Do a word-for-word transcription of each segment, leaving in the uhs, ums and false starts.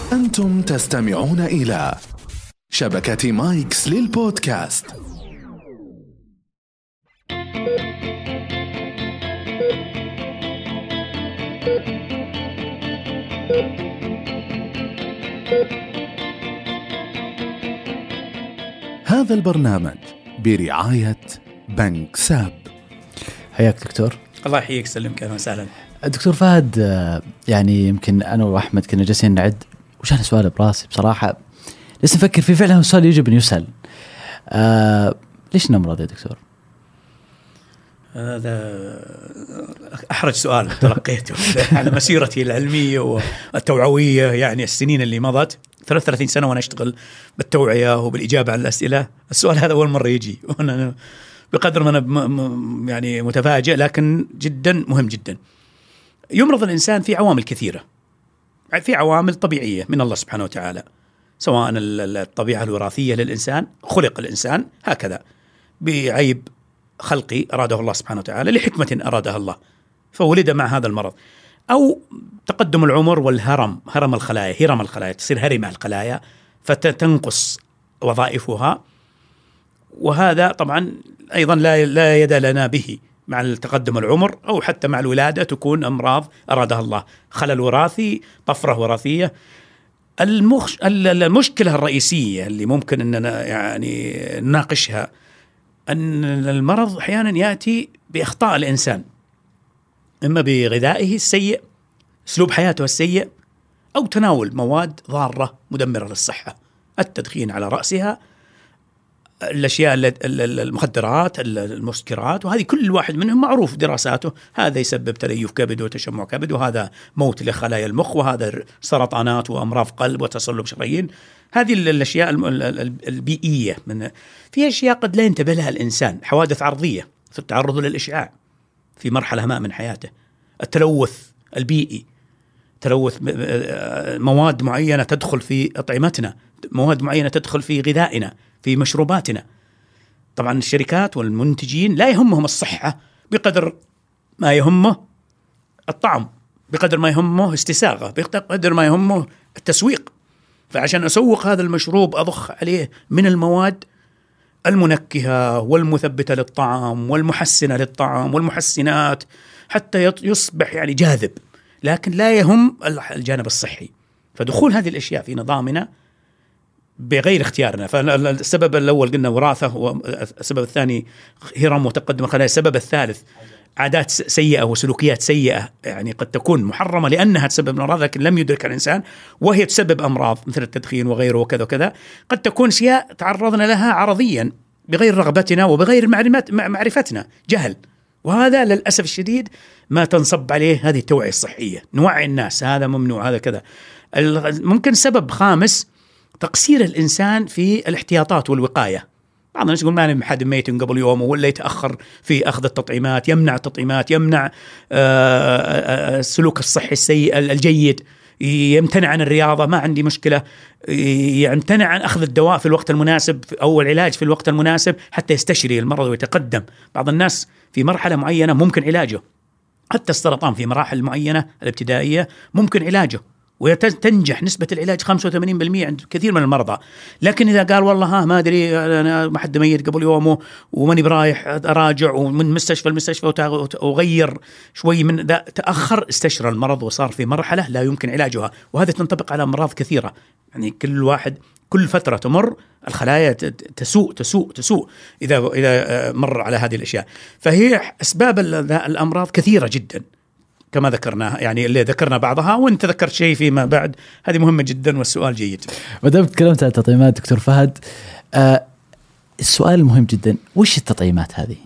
أنتم تستمعون إلى شبكة مايكس للبودكاست. هذا البرنامج برعاية بنك ساب. حياك دكتور. الله يحييك، سلمك، أهلا وسهلا. دكتور فهد، يعني يمكن أنا وأحمد كنا جالسين نعد وجانا سؤال براسي بصراحة لسه نفكر فيه، فعلا السؤال يجب أن يسأل. آه ليش نمرض يا دكتور؟ هذا أحرج سؤال تلقيته على مسيرتي العلمية والتوعوية، يعني السنين اللي مضت ثلاثة وثلاثين سنة وأنا أشتغل بالتوعية وبالإجابة على الأسئلة. السؤال هذا أول مرة يجي، وأنا بقدر ما أنا يعني متفاجئ، لكن جدا مهم جدا. يمرض الإنسان في عوامل كثيرة، في عوامل طبيعية من الله سبحانه وتعالى، سواء الطبيعة الوراثية للإنسان، خلق الإنسان هكذا بعيب خلقي أراده الله سبحانه وتعالى لحكمة أرادها الله فولد مع هذا المرض، أو تقدم العمر والهرم، هرم الخلايا، هرم الخلايا، تصير هرمة الخلايا فتنقص وظائفها، وهذا طبعا أيضا لا لا يد لنا به مع التقدم العمر، أو حتى مع الولادة تكون أمراض أرادها الله، خلل وراثي، طفرة وراثية. المخش... المشكلة الرئيسية اللي ممكن أننا يعني نناقشها أن المرض أحيانا يأتي بأخطاء الإنسان، إما بغذائه السيء، أسلوب حياته السيء، أو تناول مواد ضارة مدمرة للصحة، التدخين على رأسها، الأشياء المخدرات، المسكرات، وهذه كل واحد منهم معروف دراساته، هذا يسبب تليف كبد وتشمع كبد، وهذا موت لخلايا المخ، وهذا سرطانات وأمراض قلب وتصلب شرايين. هذه الأشياء البيئية. من في أشياء قد لا ينتبه لها الإنسان، حوادث عرضية في التعرض للإشعاع في مرحلة ما من حياته، التلوث البيئي، تلوث مواد معينة تدخل في أطعمتنا، مواد معينة تدخل في غذائنا، في مشروباتنا. طبعا الشركات والمنتجين لا يهمهم الصحة بقدر ما يهمه الطعم، بقدر ما يهمه استساغه، بقدر ما يهمه التسويق. فعشان أسوق هذا المشروب أضخ عليه من المواد المنكهة والمثبتة للطعم والمحسنة للطعم والمحسنات حتى يصبح يعني جاذب، لكن لا يهم الجانب الصحي. فدخول هذه الأشياء في نظامنا بغير اختيارنا، فالسبب الأول قلنا وراثة، والسبب الثاني هرم وتقدم الخلايا، السبب الثالث عادات سيئة وسلوكيات سيئة، يعني قد تكون محرمة لأنها تسبب أمراض لكن لم يدرك الإنسان، وهي تسبب أمراض مثل التدخين وغيره وكذا وكذا. قد تكون أشياء تعرضنا لها عرضيا بغير رغبتنا وبغير معرفتنا، جهل، وهذا للأسف الشديد ما تنصب عليه هذه التوعية الصحية، نوعي الناس هذا ممنوع هذا كذا. ممكن سبب خامس تقصير الإنسان في الاحتياطات والوقاية. بعض الناس يقول ما حد ميت قبل يوم، ولا يتأخر في أخذ التطعيمات، يمنع التطعيمات، يمنع السلوك الصحي السيء الجيد، يمتنع عن الرياضة، ما عندي مشكلة، يمتنع عن أخذ الدواء في الوقت المناسب أو العلاج في الوقت المناسب حتى يستشري المرض ويتقدم. بعض الناس في مرحلة معينة ممكن علاجه، حتى السرطان في مراحل معينة الابتدائية ممكن علاجه، وتنجح نسبة العلاج خمسة وثمانين بالمئة عند كثير من المرضى. لكن إذا قال والله ها ما أدري أنا ما حد ميت قبل يومه وماني برايح أراجع ومن مستشفى المستشفى وغير شوي من ذا، تأخر، استشرى المرض وصار في مرحلة لا يمكن علاجها. وهذا تنطبق على أمراض كثيرة، يعني كل واحد كل فترة تمر الخلايا تسوء تسوء تسوء إذا إذا مر على هذه الأشياء. فهي أسباب الأمراض كثيرة جدا كما ذكرنا، يعني اللي ذكرنا بعضها وانت ذكرت شيء فيما بعد، هذه مهمة جدا والسؤال جيد. ودام تكلمت عن التطعيمات دكتور فهد، آه السؤال المهم جدا، وش التطعيمات هذه؟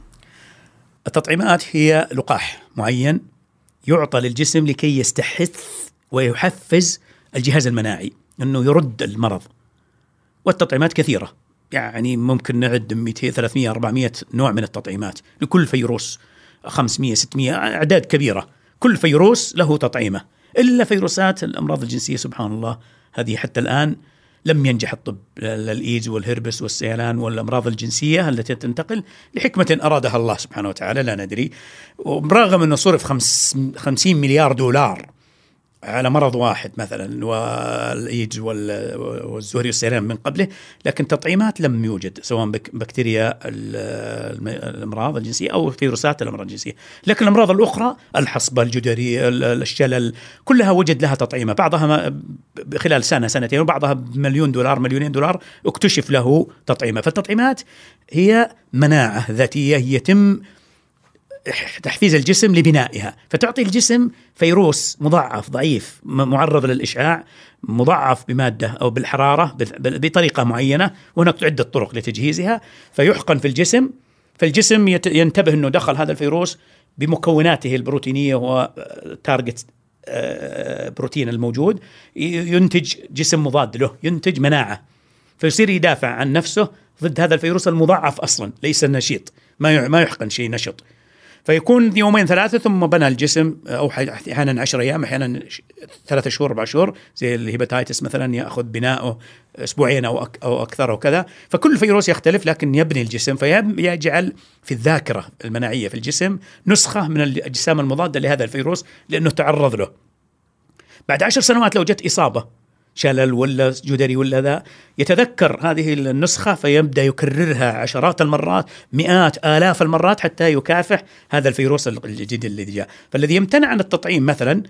التطعيمات هي لقاح معين يعطى للجسم لكي يستحث ويحفز الجهاز المناعي أنه يرد المرض. والتطعيمات كثيرة، يعني ممكن نعد مئتين ثلاثمئة أربعمئة نوع من التطعيمات لكل فيروس، خمسمئة ستمئة، أعداد كبيرة، كل فيروس له تطعيمة، إلا فيروسات الأمراض الجنسية سبحان الله هذه حتى الآن لم ينجح الطب، الإيدز والهربس والسيلان والأمراض الجنسية التي تنتقل لحكمة أرادها الله سبحانه وتعالى لا ندري. وبرغم أنه صرف خمسين مليار دولار على مرض واحد مثلا والإيدز والزهري والسيران من قبله، لكن تطعيمات لم يوجد سواء بكتيريا الأمراض الجنسية أو فيروسات الأمراض الجنسية. لكن الأمراض الأخرى الحصبة، الجدري، الشلل، كلها وجد لها تطعيمة، بعضها خلال سنة سنتين وبعضها بمليون دولار مليونين دولار اكتشف له تطعيمة. فالتطعيمات هي مناعة ذاتية يتم تحفيز الجسم لبنائها، فتعطي الجسم فيروس مضاعف ضعيف معرض للإشعاع، مضاعف بمادة أو بالحرارة بطريقة معينة، وهناك عدة طرق لتجهيزها، فيحقن في الجسم، فالجسم ينتبه أنه دخل هذا الفيروس بمكوناته البروتينية وتارجت بروتين الموجود، ينتج جسم مضاد له، ينتج مناعة، فيصير يدافع عن نفسه ضد هذا الفيروس المضاعف أصلا ليس النشيط، ما يحقن شيء نشط، فيكون يومين ثلاثة ثم بنى الجسم، أو أحيانا عشر أيام، أحيانا ثلاثة شهور أربع شهور، زي الهيباتايتس مثلا يأخذ بناءه أسبوعين أو أو أكثر وكذا. فكل فيروس يختلف لكن يبني الجسم، فيجعل في الذاكرة المناعية في الجسم نسخة من الأجسام المضادة لهذا الفيروس لأنه تعرض له. بعد عشر سنوات لو جت إصابة شلل ولا جدري ولا ذا، يتذكر هذه النسخة فيبدأ يكررها عشرات المرات، مئات آلاف المرات، حتى يكافح هذا الفيروس الجديد الذي جاء. فالذي يمتنع عن التطعيم مثلا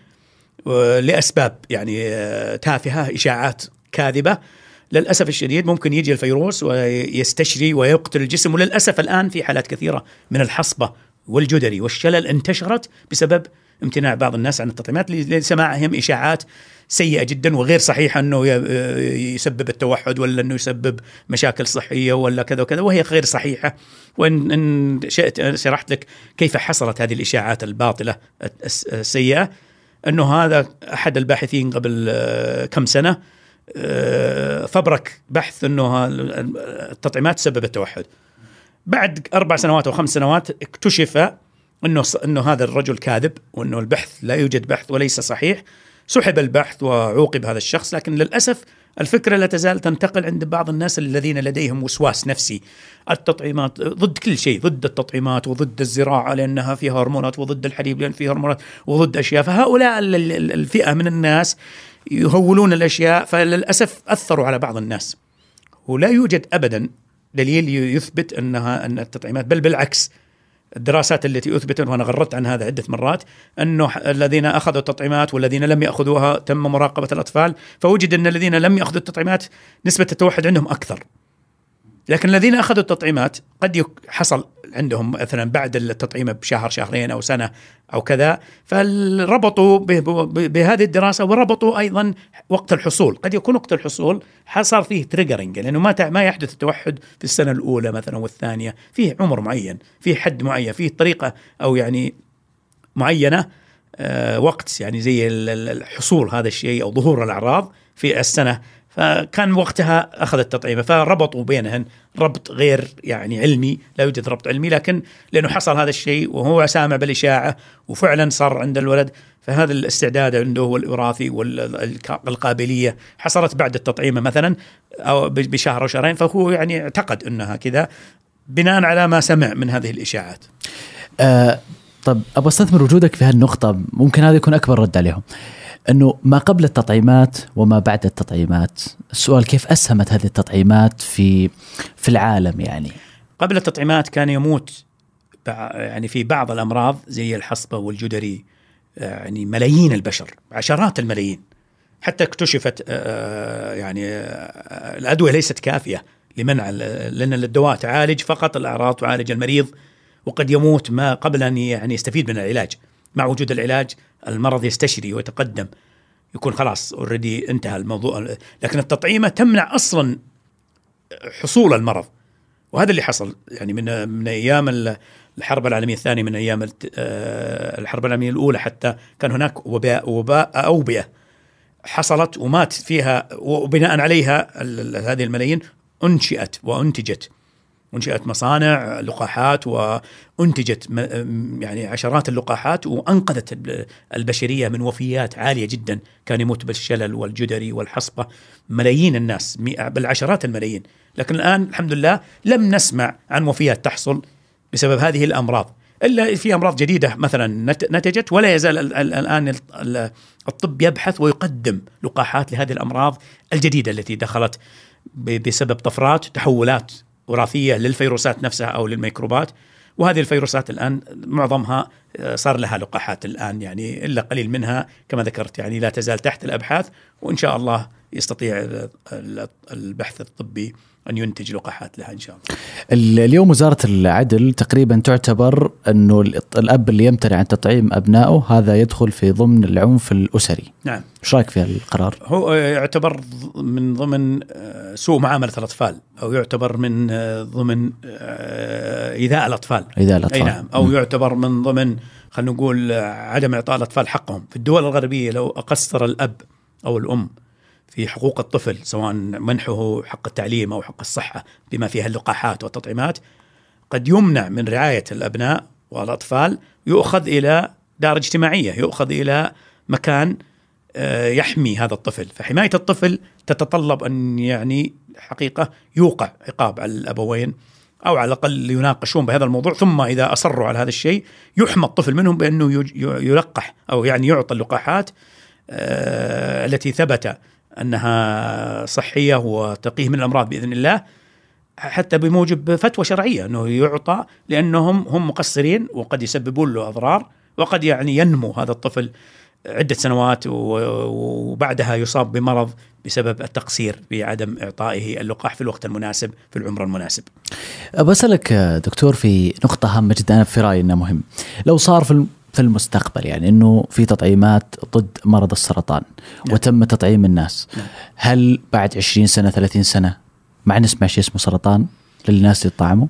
لأسباب يعني تافهة، إشاعات كاذبة، للأسف الشديد ممكن يجي الفيروس ويستشري ويقتل الجسم. وللأسف الآن في حالات كثيرة من الحصبة والجدري والشلل انتشرت بسبب امتناع بعض الناس عن التطعيمات لسماعهم إشاعات سيئة جدا وغير صحيحة أنه يسبب التوحد ولا أنه يسبب مشاكل صحية ولا كذا وكذا، وهي غير صحيحة. وإن إن شئت شرحت لك كيف حصلت هذه الإشاعات الباطلة السيئة. أنه هذا أحد الباحثين قبل كم سنة فبرك بحث أنه التطعيمات تسبب التوحد. بعد أربع سنوات أو خمس سنوات اكتشف أنه أنه هذا الرجل كاذب، وأنه البحث لا يوجد بحث وليس صحيح. سحب البحث وعوقب هذا الشخص. لكن للأسف الفكرة لا تزال تنتقل عند بعض الناس الذين لديهم وسواس نفسي. التطعيمات ضد كل شيء، ضد التطعيمات وضد الزراعة لأنها فيها هرمونات، وضد الحليب لأن فيه هرمونات، وضد أشياء. فهؤلاء الفئة من الناس يهولون الأشياء، فللأسف أثروا على بعض الناس. ولا يوجد أبدا دليل يثبت أنها أن التطعيمات، بل بالعكس، الدراسات التي أثبتت، وأنا غردت عن هذا عدة مرات، أنه الذين أخذوا التطعيمات والذين لم يأخذوها تم مراقبة الأطفال، فوجد أن الذين لم يأخذوا التطعيمات نسبة التوحد عندهم أكثر. لكن الذين أخذوا التطعيمات قد حصل عندهم مثلا بعد التطعيم بشهر شهرين أو سنة أو كذا، فربطوا بهذه الدراسة وربطوا أيضا وقت الحصول. قد يكون وقت الحصول حصل فيه تريجرينج، لأنه ما ما يحدث التوحد في السنة الأولى مثلا والثانية، فيه عمر معين، فيه حد معين، فيه طريقة أو يعني معينة آه وقت يعني زي الحصول هذا الشيء أو ظهور الأعراض في السنة. فكان وقتها أخذ التطعيمة، فربطوا بينهن ربط غير يعني علمي، لا يوجد ربط علمي، لكن لأنه حصل هذا الشيء وهو سامع بالإشاعة وفعلا صار عند الولد، فهذا الاستعداد عنده والوراثي والقابلية حصلت بعد التطعيمة مثلا أو بشهر أو شهرين، فهو يعني اعتقد أنها كذا بناء على ما سمع من هذه الإشاعات. أه طب أبغى استثمر وجودك في هالنقطة، ممكن هذا يكون أكبر رد عليهم، أنه ما قبل التطعيمات وما بعد التطعيمات. السؤال كيف أسهمت هذه التطعيمات في في العالم؟ يعني قبل التطعيمات كان يموت يعني في بعض الأمراض زي الحصبة والجدري يعني ملايين البشر، عشرات الملايين، حتى اكتشفت يعني الأدوية ليست كافية لمنع، لأن الدواء تعالج فقط الأعراض، تعالج المريض، وقد يموت ما قبل أن يعني يستفيد من العلاج. مع وجود العلاج المرض يستشري ويتقدم، يكون خلاص اوريدي انتهى الموضوع. لكن التطعيمة تمنع أصلا حصول المرض، وهذا اللي حصل يعني من من أيام الحرب العالمية الثانية، من أيام الحرب العالمية الأولى حتى كان هناك وباء وباء أوبئة حصلت ومات فيها، وبناء عليها هذه الملايين أنشئت وأنتجت أنشئت مصانع لقاحات، وأنتجت يعني عشرات اللقاحات، وأنقذت البشرية من وفيات عالية جدا. كان يموت بالشلل والجدري والحصبة ملايين الناس، بالعشرات الملايين. لكن الآن الحمد لله لم نسمع عن وفيات تحصل بسبب هذه الأمراض. إلا في أمراض جديدة مثلا نتجت، ولا يزال الآن الطب يبحث ويقدم لقاحات لهذه الأمراض الجديدة التي دخلت بسبب طفرات تحولات وراثية للفيروسات نفسها أو للميكروبات. وهذه الفيروسات الآن معظمها صار لها لقاحات الآن، يعني إلا قليل منها كما ذكرت يعني لا تزال تحت الأبحاث، وإن شاء الله يستطيع البحث الطبي أن ينتج لقاحات لها إن شاء الله. اليوم وزارة العدل تقريبا تعتبر أنه الأب اللي يمتنع عن تطعيم أبنائه هذا يدخل في ضمن العنف الأسري. نعم. إيش رأيك في القرار؟ هو يعتبر من ضمن سوء معاملة الأطفال، أو يعتبر من ضمن إيذاء الأطفال. إيذاء الأطفال. أي نعم. أو م. يعتبر من ضمن خلينا نقول عدم إعطاء الأطفال حقهم. في الدول الغربية لو أقصر الأب أو الأم في حقوق الطفل، سواء منحه حق التعليم أو حق الصحة بما فيها اللقاحات والتطعيمات، قد يمنع من رعاية الأبناء والأطفال، يؤخذ إلى دار اجتماعية، يؤخذ إلى مكان يحمي هذا الطفل. فحماية الطفل تتطلب أن يعني حقيقة يوقع عقاب على الأبوين، أو على الأقل يناقشون بهذا الموضوع، ثم إذا أصروا على هذا الشيء يحمى الطفل منهم بأنه يلقح أو يعني يعطى اللقاحات التي ثبت أنها صحية وتقيه من الأمراض بإذن الله، حتى بموجب فتوى شرعية أنه يعطى، لأنهم هم مقصرين وقد يسببون له أضرار، وقد يعني ينمو هذا الطفل عدة سنوات وبعدها يصاب بمرض بسبب التقصير بعدم إعطائه اللقاح في الوقت المناسب في العمر المناسب. بسألك دكتور في نقطة هامة جدا، أنا في رأيي إنها مهم. لو صار في في المستقبل يعني إنه في تطعيمات ضد مرض السرطان، نعم. وتم تطعيم الناس، نعم. هل بعد عشرين سنة ثلاثين سنة ما نسمع شيء اسمه سرطان للناس اللي يطعموا؟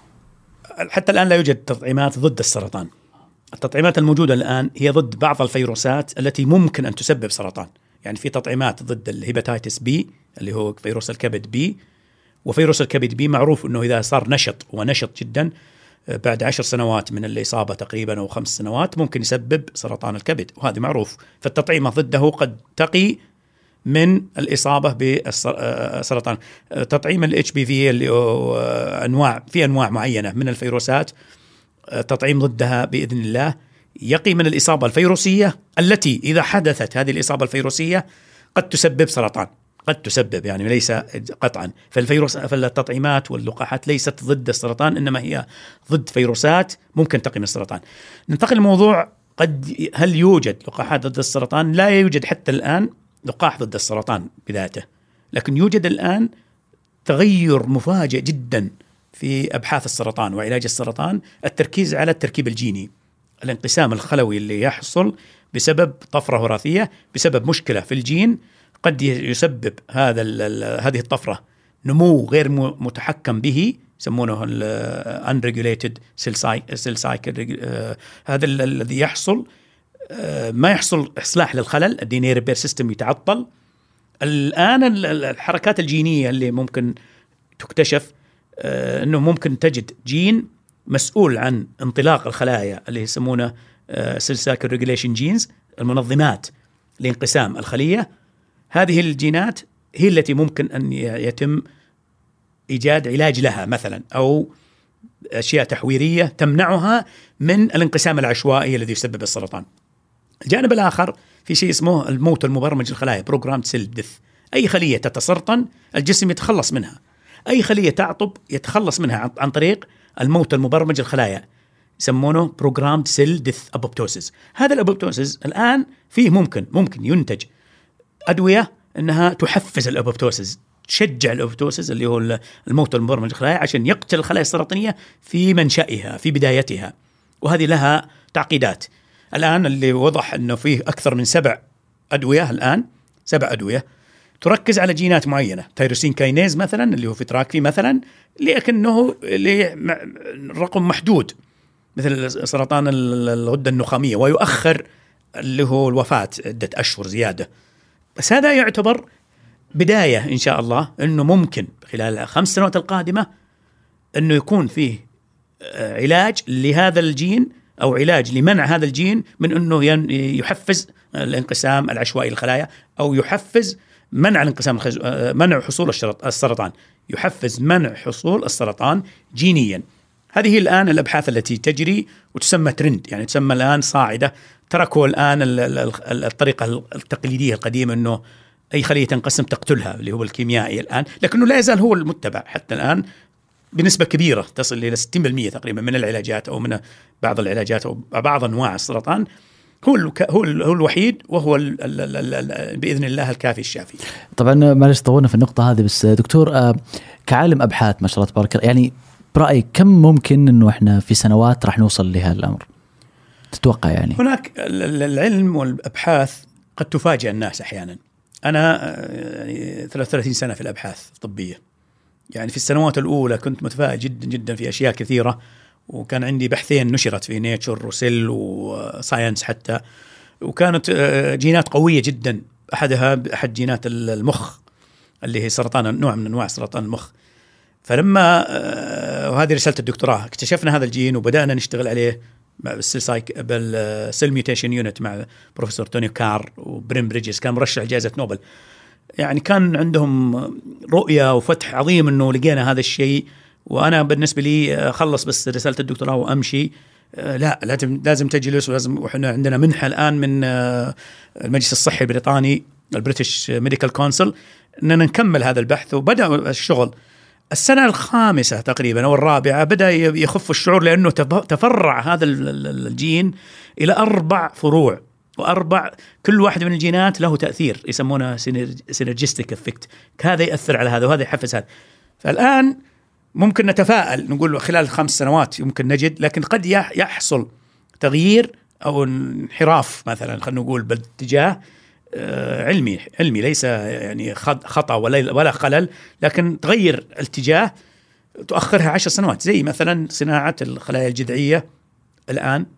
حتى الآن لا يوجد تطعيمات ضد السرطان. التطعيمات الموجودة الآن هي ضد بعض الفيروسات التي ممكن أن تسبب سرطان. يعني في تطعيمات ضد الهيباتيتس بي اللي هو فيروس الكبد بي، وفيروس الكبد بي معروف أنه إذا صار نشط ونشط جدا بعد عشر سنوات من الإصابة تقريبا أو خمس سنوات ممكن يسبب سرطان الكبد، وهذا معروف. فالتطعيمات ضده قد تقي من الإصابة بالسرطان. تطعيم ال إتش بي في اللي أنواع في أنواع معينة من الفيروسات، تطعيم ضدها بإذن الله يقي من الإصابة الفيروسية التي إذا حدثت هذه الإصابة الفيروسية قد تسبب سرطان، قد تسبب يعني ليس قطعا. فالفيروس فالتطعيمات واللقاحات ليست ضد السرطان، إنما هي ضد فيروسات ممكن تقي من السرطان. ننتقل لموضوع قد هل يوجد لقاحات ضد السرطان؟ لا يوجد حتى الآن لقاح ضد السرطان بذاته، لكن يوجد الآن تغير مفاجئ جدا في أبحاث السرطان وعلاج السرطان، التركيز على التركيب الجيني، الانقسام الخلوي اللي يحصل بسبب طفرة وراثية، بسبب مشكلة في الجين قد يسبب هذا هذه الطفرة نمو غير متحكم به، يسمونه ال unregulated cell cycle. هذا الذي يحصل ما يحصل إصلاح للخلل، الدي إن إيه repair system يتعطل. الآن الحركات الجينية اللي ممكن تكتشف أنه ممكن تجد جين مسؤول عن انطلاق الخلايا اللي يسمونه cell cycle regulation genes، المنظمات لانقسام الخلية. هذه الجينات هي التي ممكن أن يتم إيجاد علاج لها مثلا، أو أشياء تحويرية تمنعها من الانقسام العشوائي الذي يسبب السرطان. الجانب الآخر في شيء اسمه الموت المبرمج الخلايا programmed cell death. أي خلية تتسرطن الجسم يتخلص منها، أي خلية تعطب يتخلص منها عن طريق الموت المبرمج الخلايا، يسمونه programmed cell death apoptosis. هذا الأبوبتوسيس الآن فيه ممكن ممكن ينتج أدوية أنها تحفز الأبوبتوسيس، تشجع الأبوبتوسيس اللي هو الموت المبرمج الخلايا عشان يقتل الخلايا السرطانية في منشأها في بدايتها. وهذه لها تعقيدات. الآن اللي وضح أنه فيه أكثر من سبع أدوية الآن، سبع أدوية تركز على جينات معينة، تيروسين كاينيز مثلا اللي هو في تراكفي مثلا، لكنه رقم محدود مثل سرطان الغدة النخامية، ويؤخر اللي هو الوفاة عدة أشهر زيادة. بس هذا يعتبر بداية إن شاء الله أنه ممكن خلال الخمس سنوات القادمة أنه يكون فيه علاج لهذا الجين أو علاج لمنع هذا الجين من أنه يحفز الانقسام العشوائي للخلايا، أو يحفز منع الانقسام الخز... منع حصول السرطان، يحفز منع حصول السرطان جينيا. هذه هي الآن الأبحاث التي تجري وتسمى ترند، يعني تسمى الآن صاعدة. تركوا الآن الطريقة التقليدية القديمة أنه أي خلية تنقسم تقتلها اللي هو الكيميائي الآن، لكنه لا يزال هو المتبع حتى الآن بنسبة كبيرة تصل إلى ستين بالمئة تقريبا من العلاجات أو من بعض العلاجات أو بعض أنواع السرطان هو هو هو الوحيد، وهو ال ال ال ال بإذن الله الكافي الشافي. طبعا معلش طولنا في النقطة هذه، بس دكتور كعالم أبحاث ما شاء الله تبارك الله، يعني برأيك كم ممكن إنه إحنا في سنوات راح نوصل لهذا الأمر تتوقع؟ يعني هناك العلم والأبحاث قد تفاجئ الناس أحيانا. أنا يعني ثلاثة وثلاثين سنة في الأبحاث الطبية، يعني في السنوات الأولى كنت متفائل جدا جدا في أشياء كثيرة، وكان عندي بحثين نشرت في نيتشر وسيل وساينس حتى، وكانت جينات قوية جدا. أحدها أحد جينات المخ اللي هي سرطان، نوع من أنواع سرطان المخ. فلما وهذه رسالة الدكتوراه اكتشفنا هذا الجين وبدأنا نشتغل عليه بالسيل ميوتيشن يونت مع بروفيسور توني كار وبريم بريدجز، كان مرشح جائزة نوبل. يعني كان عندهم رؤية وفتح عظيم إنه لقينا هذا الشيء، وأنا بالنسبة لي خلص بس رسالة الدكتوراه وأمشي. لا لازم لازم تجلس، ولازم، وإحنا عندنا منحة الآن من المجلس الصحي البريطاني البريتش ميديكال كونسل إننا نكمل هذا البحث. وبدأ الشغل السنة الخامسة تقريبا أو الرابعة، بدأ يخف الشعور لأنه تفرع هذا الجين إلى أربع فروع، وأربع كل واحد من الجينات له تأثير يسمونه سينرجستيك إفكت، هذا يأثر على هذا وهذا يحفز هذا. فالآن ممكن نتفائل نقول خلال خمس سنوات يمكن نجد، لكن قد يحصل تغيير أو انحراف مثلا، خلينا نقول باتجاه علمي علمي ليس يعني خطأ ولا ولا خلل، لكن تغير الاتجاه تؤخرها عشر سنوات. زي مثلا صناعة الخلايا الجذعية الآن،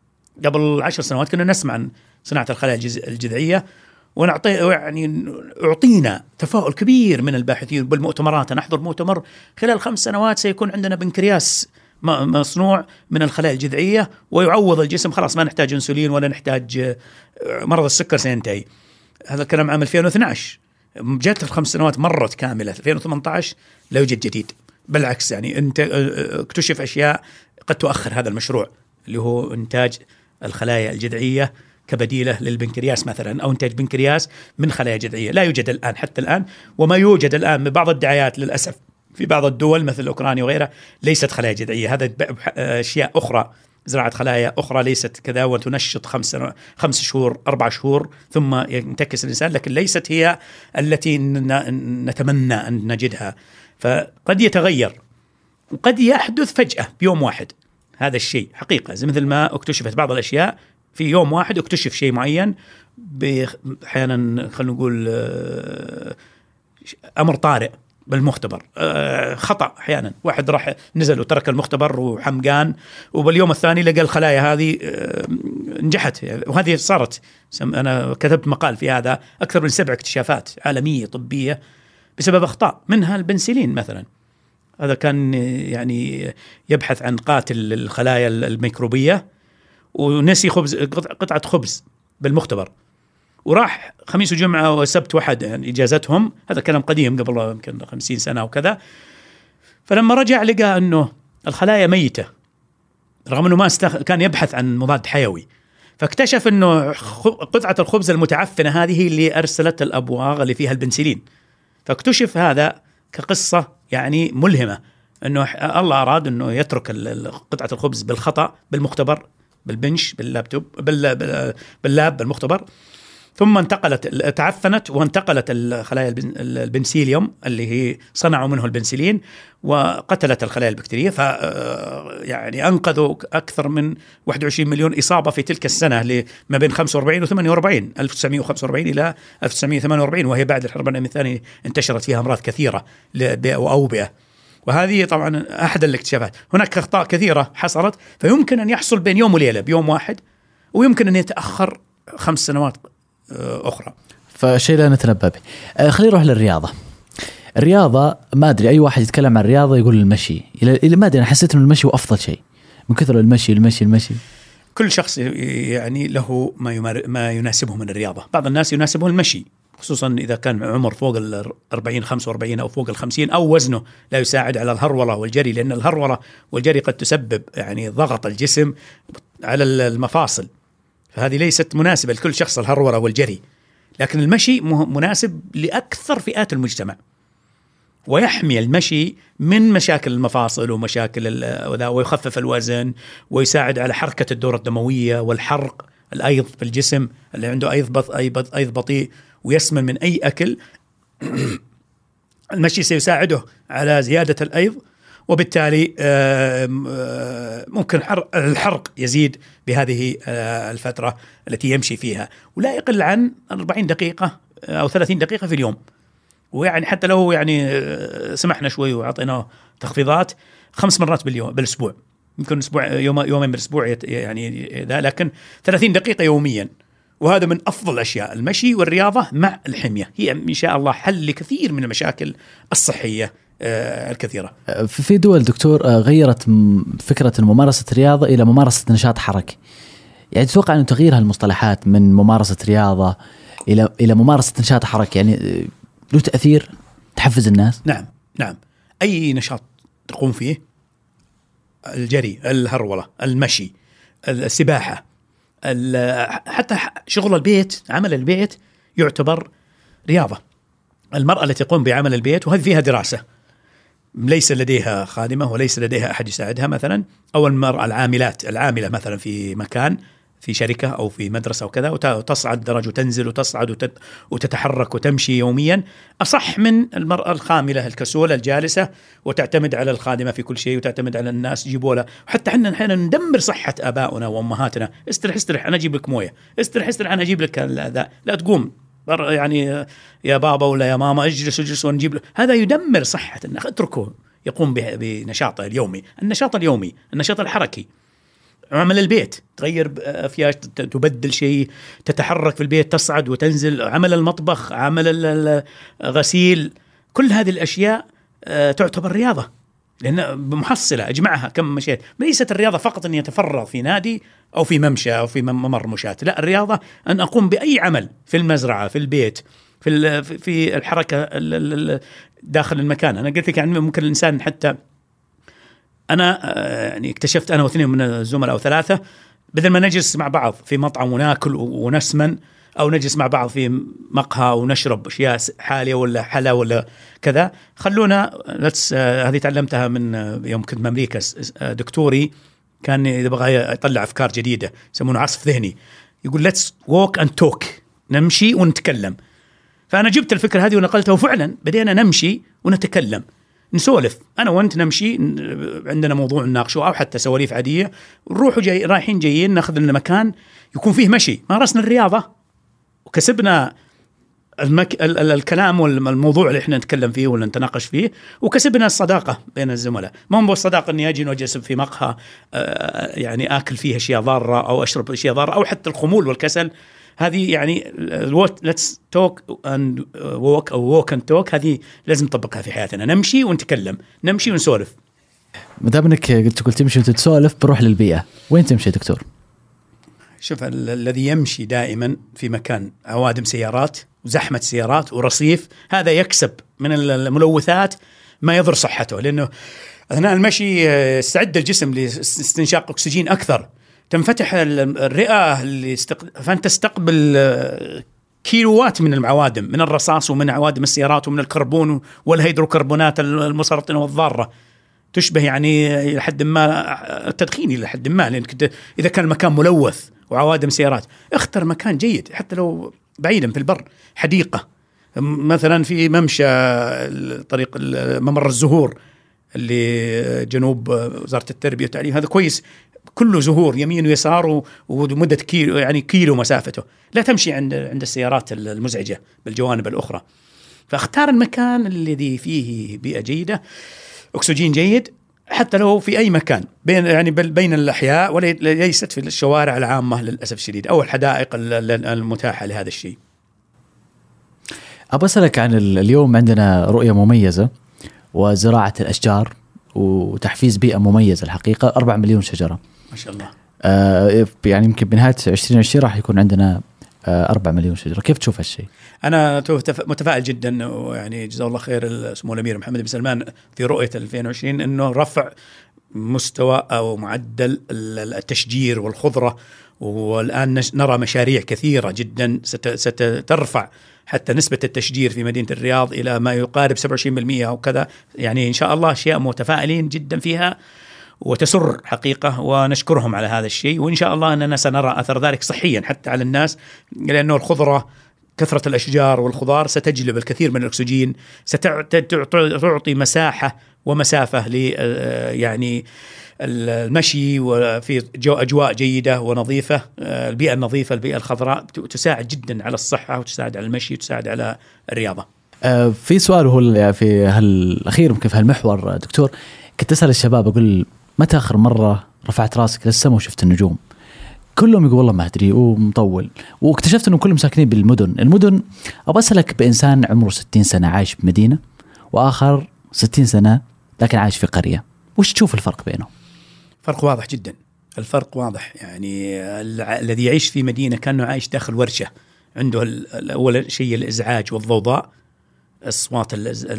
قبل عشر سنوات كنا نسمع عن صناعة الخلايا الجذعية ونعطي يعني أعطينا تفاؤل كبير من الباحثين بالمؤتمرات. نحضر مؤتمر خلال خمس سنوات سيكون عندنا بنكرياس مصنوع من الخلايا الجذعية ويعوض الجسم، خلاص ما نحتاج انسولين ولا نحتاج، مرض السكر سينتهي. هذا الكلام عام ألفين واثني عشر، جات الخمس سنوات مرت كاملة. ألفين وثمانية عشر لا يوجد جديد، بالعكس يعني انت اكتشف أشياء قد تؤخر هذا المشروع اللي هو إنتاج الخلايا الجذعية كبديلة للبنكرياس مثلا، أو إنتاج بنكرياس من خلايا جذعية. لا يوجد الآن حتى الآن، وما يوجد الآن من بعض الدعايات للأسف في بعض الدول مثل أوكرانيا وغيرها ليست خلايا جذعية، هذا أشياء أخرى، زراعة خلايا أخرى ليست كذا، وتنشط خمس خمس شهور أربع شهور ثم ينتكس الإنسان، لكن ليست هي التي نتمنى أن نجدها. فقد يتغير وقد يحدث فجأة بيوم واحد هذا الشيء حقيقة، زي مثل ما اكتشفت بعض الأشياء في يوم واحد، اكتشف شيء معين أحيانا خلينا نقول أمر طارئ بالمختبر، خطأ أحيانا واحد راح نزل وترك المختبر وحمقان، وباليوم الثاني لقى الخلايا هذه نجحت. وهذه صارت، أنا كتبت مقال في هذا، أكثر من سبع اكتشافات عالمية طبية بسبب أخطاء، منها البنسلين مثلا. هذا كان يعني يبحث عن قاتل الخلايا الميكروبية ونسي خبز قطعة خبز بالمختبر، وراح خميس وجمعة وسبت وحد يعني إجازتهم، هذا كلام قديم قبل يمكن خمسين سنة وكذا. فلما رجع لقى أنه الخلايا ميتة رغم أنه ما استخ... كان يبحث عن مضاد حيوي، فاكتشف أنه قطعة الخبز المتعفنة هذه اللي أرسلت الأبواغ اللي فيها البنسلين. فاكتشف هذا كقصة يعني ملهمة، أنه الله أراد أنه يترك قطعة الخبز بالخطأ بالمختبر بالبنش باللابتوب باللاب بالمختبر، ثم انتقلت تعفنت وانتقلت الخلايا البنسيليوم اللي هي صنعوا منه البنسلين وقتلت الخلايا البكتيرية. ف يعني أنقذوا أكثر من واحد وعشرين مليون إصابة في تلك السنة اللي ما بين خمسة وأربعين وثمانية وأربعين ألف وتسعمائة وخمسة وأربعين إلى ألف وتسعمائة وثمانية وأربعين، وهي بعد الحرب العالمية الثانية انتشرت فيها أمراض كثيرة وأوبئة. وهذه طبعا أحد الاكتشافات. هناك أخطاء كثيرة حصلت، فيمكن أن يحصل بين يوم وليلة بيوم واحد، ويمكن أن يتأخر خمس سنوات أخرى. فشيء لا نتنبأ به. آه خلينا نروح للرياضة. الرياضة ما أدري، أي واحد يتكلم عن الرياضة يقول المشي، إلى ما أدري أنا حسيت إنه المشي هو أفضل شيء من كثر المشي المشي المشي. كل شخص يعني له ما يمار... ما يناسبه من الرياضة. بعض الناس يناسبه المشي خصوصا إذا كان عمر فوق الأربعين خمسة وأربعين أو فوق الخمسين، أو وزنه لا يساعد على الهرولة والجري، لأن الهرولة والجري قد تسبب يعني ضغط الجسم على المفاصل، فهذه ليست مناسبة لكل شخص الهرولة والجري. لكن المشي مناسب لأكثر فئات المجتمع، ويحمي المشي من مشاكل المفاصل ومشاكل ويخفف الوزن ويساعد على حركة الدورة الدموية والحرق الأيض في الجسم اللي عنده أيض أيض بطيء ويسمن من أي أكل. المشي سيساعده على زيادة الأيض، وبالتالي ممكن الحرق يزيد بهذه الفترة التي يمشي فيها، ولا يقل عن أربعين دقيقة أو ثلاثين دقيقة في اليوم. ويعني حتى لو يعني سمحنا شوي وعطيناه تخفيضات خمس مرات باليوم بالأسبوع، يمكن أسبوع يوم يومين بالأسبوع يعني ذا، لكن ثلاثين دقيقة يوميا. وهذا من أفضل الأشياء، المشي والرياضة مع الحمية هي إن شاء الله حل لكثير من المشاكل الصحية الكثيرة. في دول دكتور غيرت فكرة ممارسة الرياضة إلى ممارسة نشاط حركي، يعني تتوقع أن تغيير هالمصطلحات من ممارسة رياضة إلى إلى ممارسة نشاط حركي يعني له تأثير تحفز الناس؟ نعم نعم، أي نشاط تقوم فيه، الجري، الهرولة، المشي، السباحة، حتى شغل البيت، عمل البيت يعتبر رياضة. المرأة التي تقوم بعمل البيت، وهذه فيها دراسة، ليس لديها خادمة وليس لديها أحد يساعدها مثلا، أو المرأة العاملات العاملة مثلا في مكان في شركة أو في مدرسة وكذا، وتصعد درج وتنزل وتصعد وتتحرك وتمشي يوميا، أصح من المرأة الخاملة الكسولة الجالسة وتعتمد على الخادمة في كل شيء وتعتمد على الناس يجيبوا لها. وحتى احنا نحن ندمر صحة آبائنا وأمهاتنا، استرح استرح أنا أجيب لك موية، استرح استرح أنا أجيب لك ذا، لا تقوم يعني يا بابا ولا يا ماما اجلس اجلس ونجيب له. هذا يدمر صحة الناس، اتركه يقوم بنشاطه اليومي، النشاط اليومي، النشاط الحركي. عمل البيت، تغير أفياش، تبدل شيء، تتحرك في البيت، تصعد وتنزل، عمل المطبخ، عمل الغسيل، كل هذه الأشياء تعتبر رياضة، لأن بمحصلة أجمعها كم مشيت. ليست الرياضة فقط أن يتفرغ في نادي أو في ممشى أو في ممر مشاة، لا، الرياضة أن أقوم بأي عمل في المزرعة، في البيت، في في الحركة داخل المكان. أنا قلت لك يعني ممكن الإنسان حتى أنا يعني اكتشفت أنا واثنين من الزملاء أو ثلاثة، بدل ما نجلس مع بعض في مطعم وناكل ونسمن، أو نجلس مع بعض في مقهى ونشرب أشياء حالية ولا حلا ولا كذا، خلونا لتس هذه تعلمتها من يوم كنت بأمريكا، دكتوري كان إذا بغى يطلع أفكار جديدة يسمونه عصف ذهني، يقول let's walk and talk، نمشي ونتكلم. فأنا جبت الفكرة هذه ونقلتها، وفعلا بدينا نمشي ونتكلم، نسولف أنا وأنت، نمشي عندنا موضوع نناقشه أو حتى سواليف عادية، نروح جاي رايحين جايين، ناخذ لنا مكان يكون فيه مشي، مارسنا الرياضة وكسبنا المك... ال... ال... الكلام والموضوع اللي احنا نتكلم فيه ولا نتناقش فيه، وكسبنا الصداقة بين الزملاء. ما هو الصداقة اني اجي واجلس في مقهى آه يعني اكل فيه اشياء ضارة او اشرب اشياء ضارة، او حتى الخمول والكسل. هذه يعني let's talk and walk أو walk and talk، هذه لازم نطبقها في حياتنا، نمشي ونتكلم، نمشي ونسولف. مدام انك قلت قلت تمشي وتتسولف، بروح للبيئة، وين تمشي دكتور؟ شوف، الذي يمشي دائما في مكان عوادم سيارات وزحمة سيارات ورصيف، هذا يكسب من الملوثات ما يضر صحته، لأنه أثناء المشي يستعد الجسم لاستنشاق أكسجين أكثر، تنفتح الرئة اللي استق... فأنت تستقبل كيلوات من العوادم، من الرصاص ومن عوادم السيارات ومن الكربون والهيدروكربونات المسرطنة والضارة، تشبه يعني لحد ما التدخين لحد ما، لأنك إذا كان المكان ملوث وعوادم سيارات، اختر مكان جيد حتى لو بعيدا في البر، حديقة مثلا في ممشى طريق ممر الزهور اللي جنوب وزارة التربية والتعليم، هذا كويس، كله زهور يمين ويسار ومدة كيلو، يعني كيلو مسافته، لا تمشي عند عند السيارات المزعجة بالجوانب الأخرى. فاختار المكان الذي فيه بيئة جيدة، أكسجين جيد، حتى لو في أي مكان بين يعني بين الأحياء، وليست في الشوارع العامة للأسف الشديد، أو الحدائق المتاحة لهذا الشيء. أبى أسألك عن اليوم عندنا رؤية مميزة وزراعة الأشجار وتحفيز بيئة مميزة، الحقيقة أربعة مليون شجرة ما شاء الله. آه يعني يمكن بنهاية عشرين عشرين راح يكون عندنا أربعة مليون شجرة. كيف تشوف هالشيء؟ أنا متفائل جدا، ويعني جزاه الله خير سمو الأمير محمد بن سلمان في رؤية ألفين وعشرين أنه رفع مستوى أو معدل التشجير والخضرة، والآن نرى مشاريع كثيرة جدا سترفع حتى نسبة التشجير في مدينة الرياض إلى ما يقارب سبعة وعشرين بالمئة أو كذا. يعني إن شاء الله أشياء متفائلين جدا فيها وتسر حقيقة، ونشكرهم على هذا الشيء، وإن شاء الله أننا سنرى أثر ذلك صحيا حتى على الناس، لأنه الخضرة كثرة الأشجار والخضار ستجلب الكثير من الأكسجين، ستعطي مساحة ومسافة ل يعني المشي وفي أجواء جيدة ونظيفة. البيئة النظيفة البيئة الخضراء تساعد جدا على الصحة وتساعد على المشي وتساعد على الرياضة. في سؤال هو في هالأخير ممكن في هالمحور دكتور، كنت أسأل الشباب أقول متى آخر مرة رفعت راسك للسماء وشفت النجوم؟ كلهم يقول والله ما أدري ومطول، واكتشفت أنه كلهم ساكنين بالمدن. المدن أبغى أسألك بإنسان عمره ستين سنة عايش بمدينة، وآخر ستين سنة لكن عايش في قرية، وش تشوف الفرق بينهم؟ فرق واضح جدا، الفرق واضح. يعني الذي يعيش في مدينة كأنه عايش داخل ورشة، عنده أول شيء الإزعاج والضوضاء، أصوات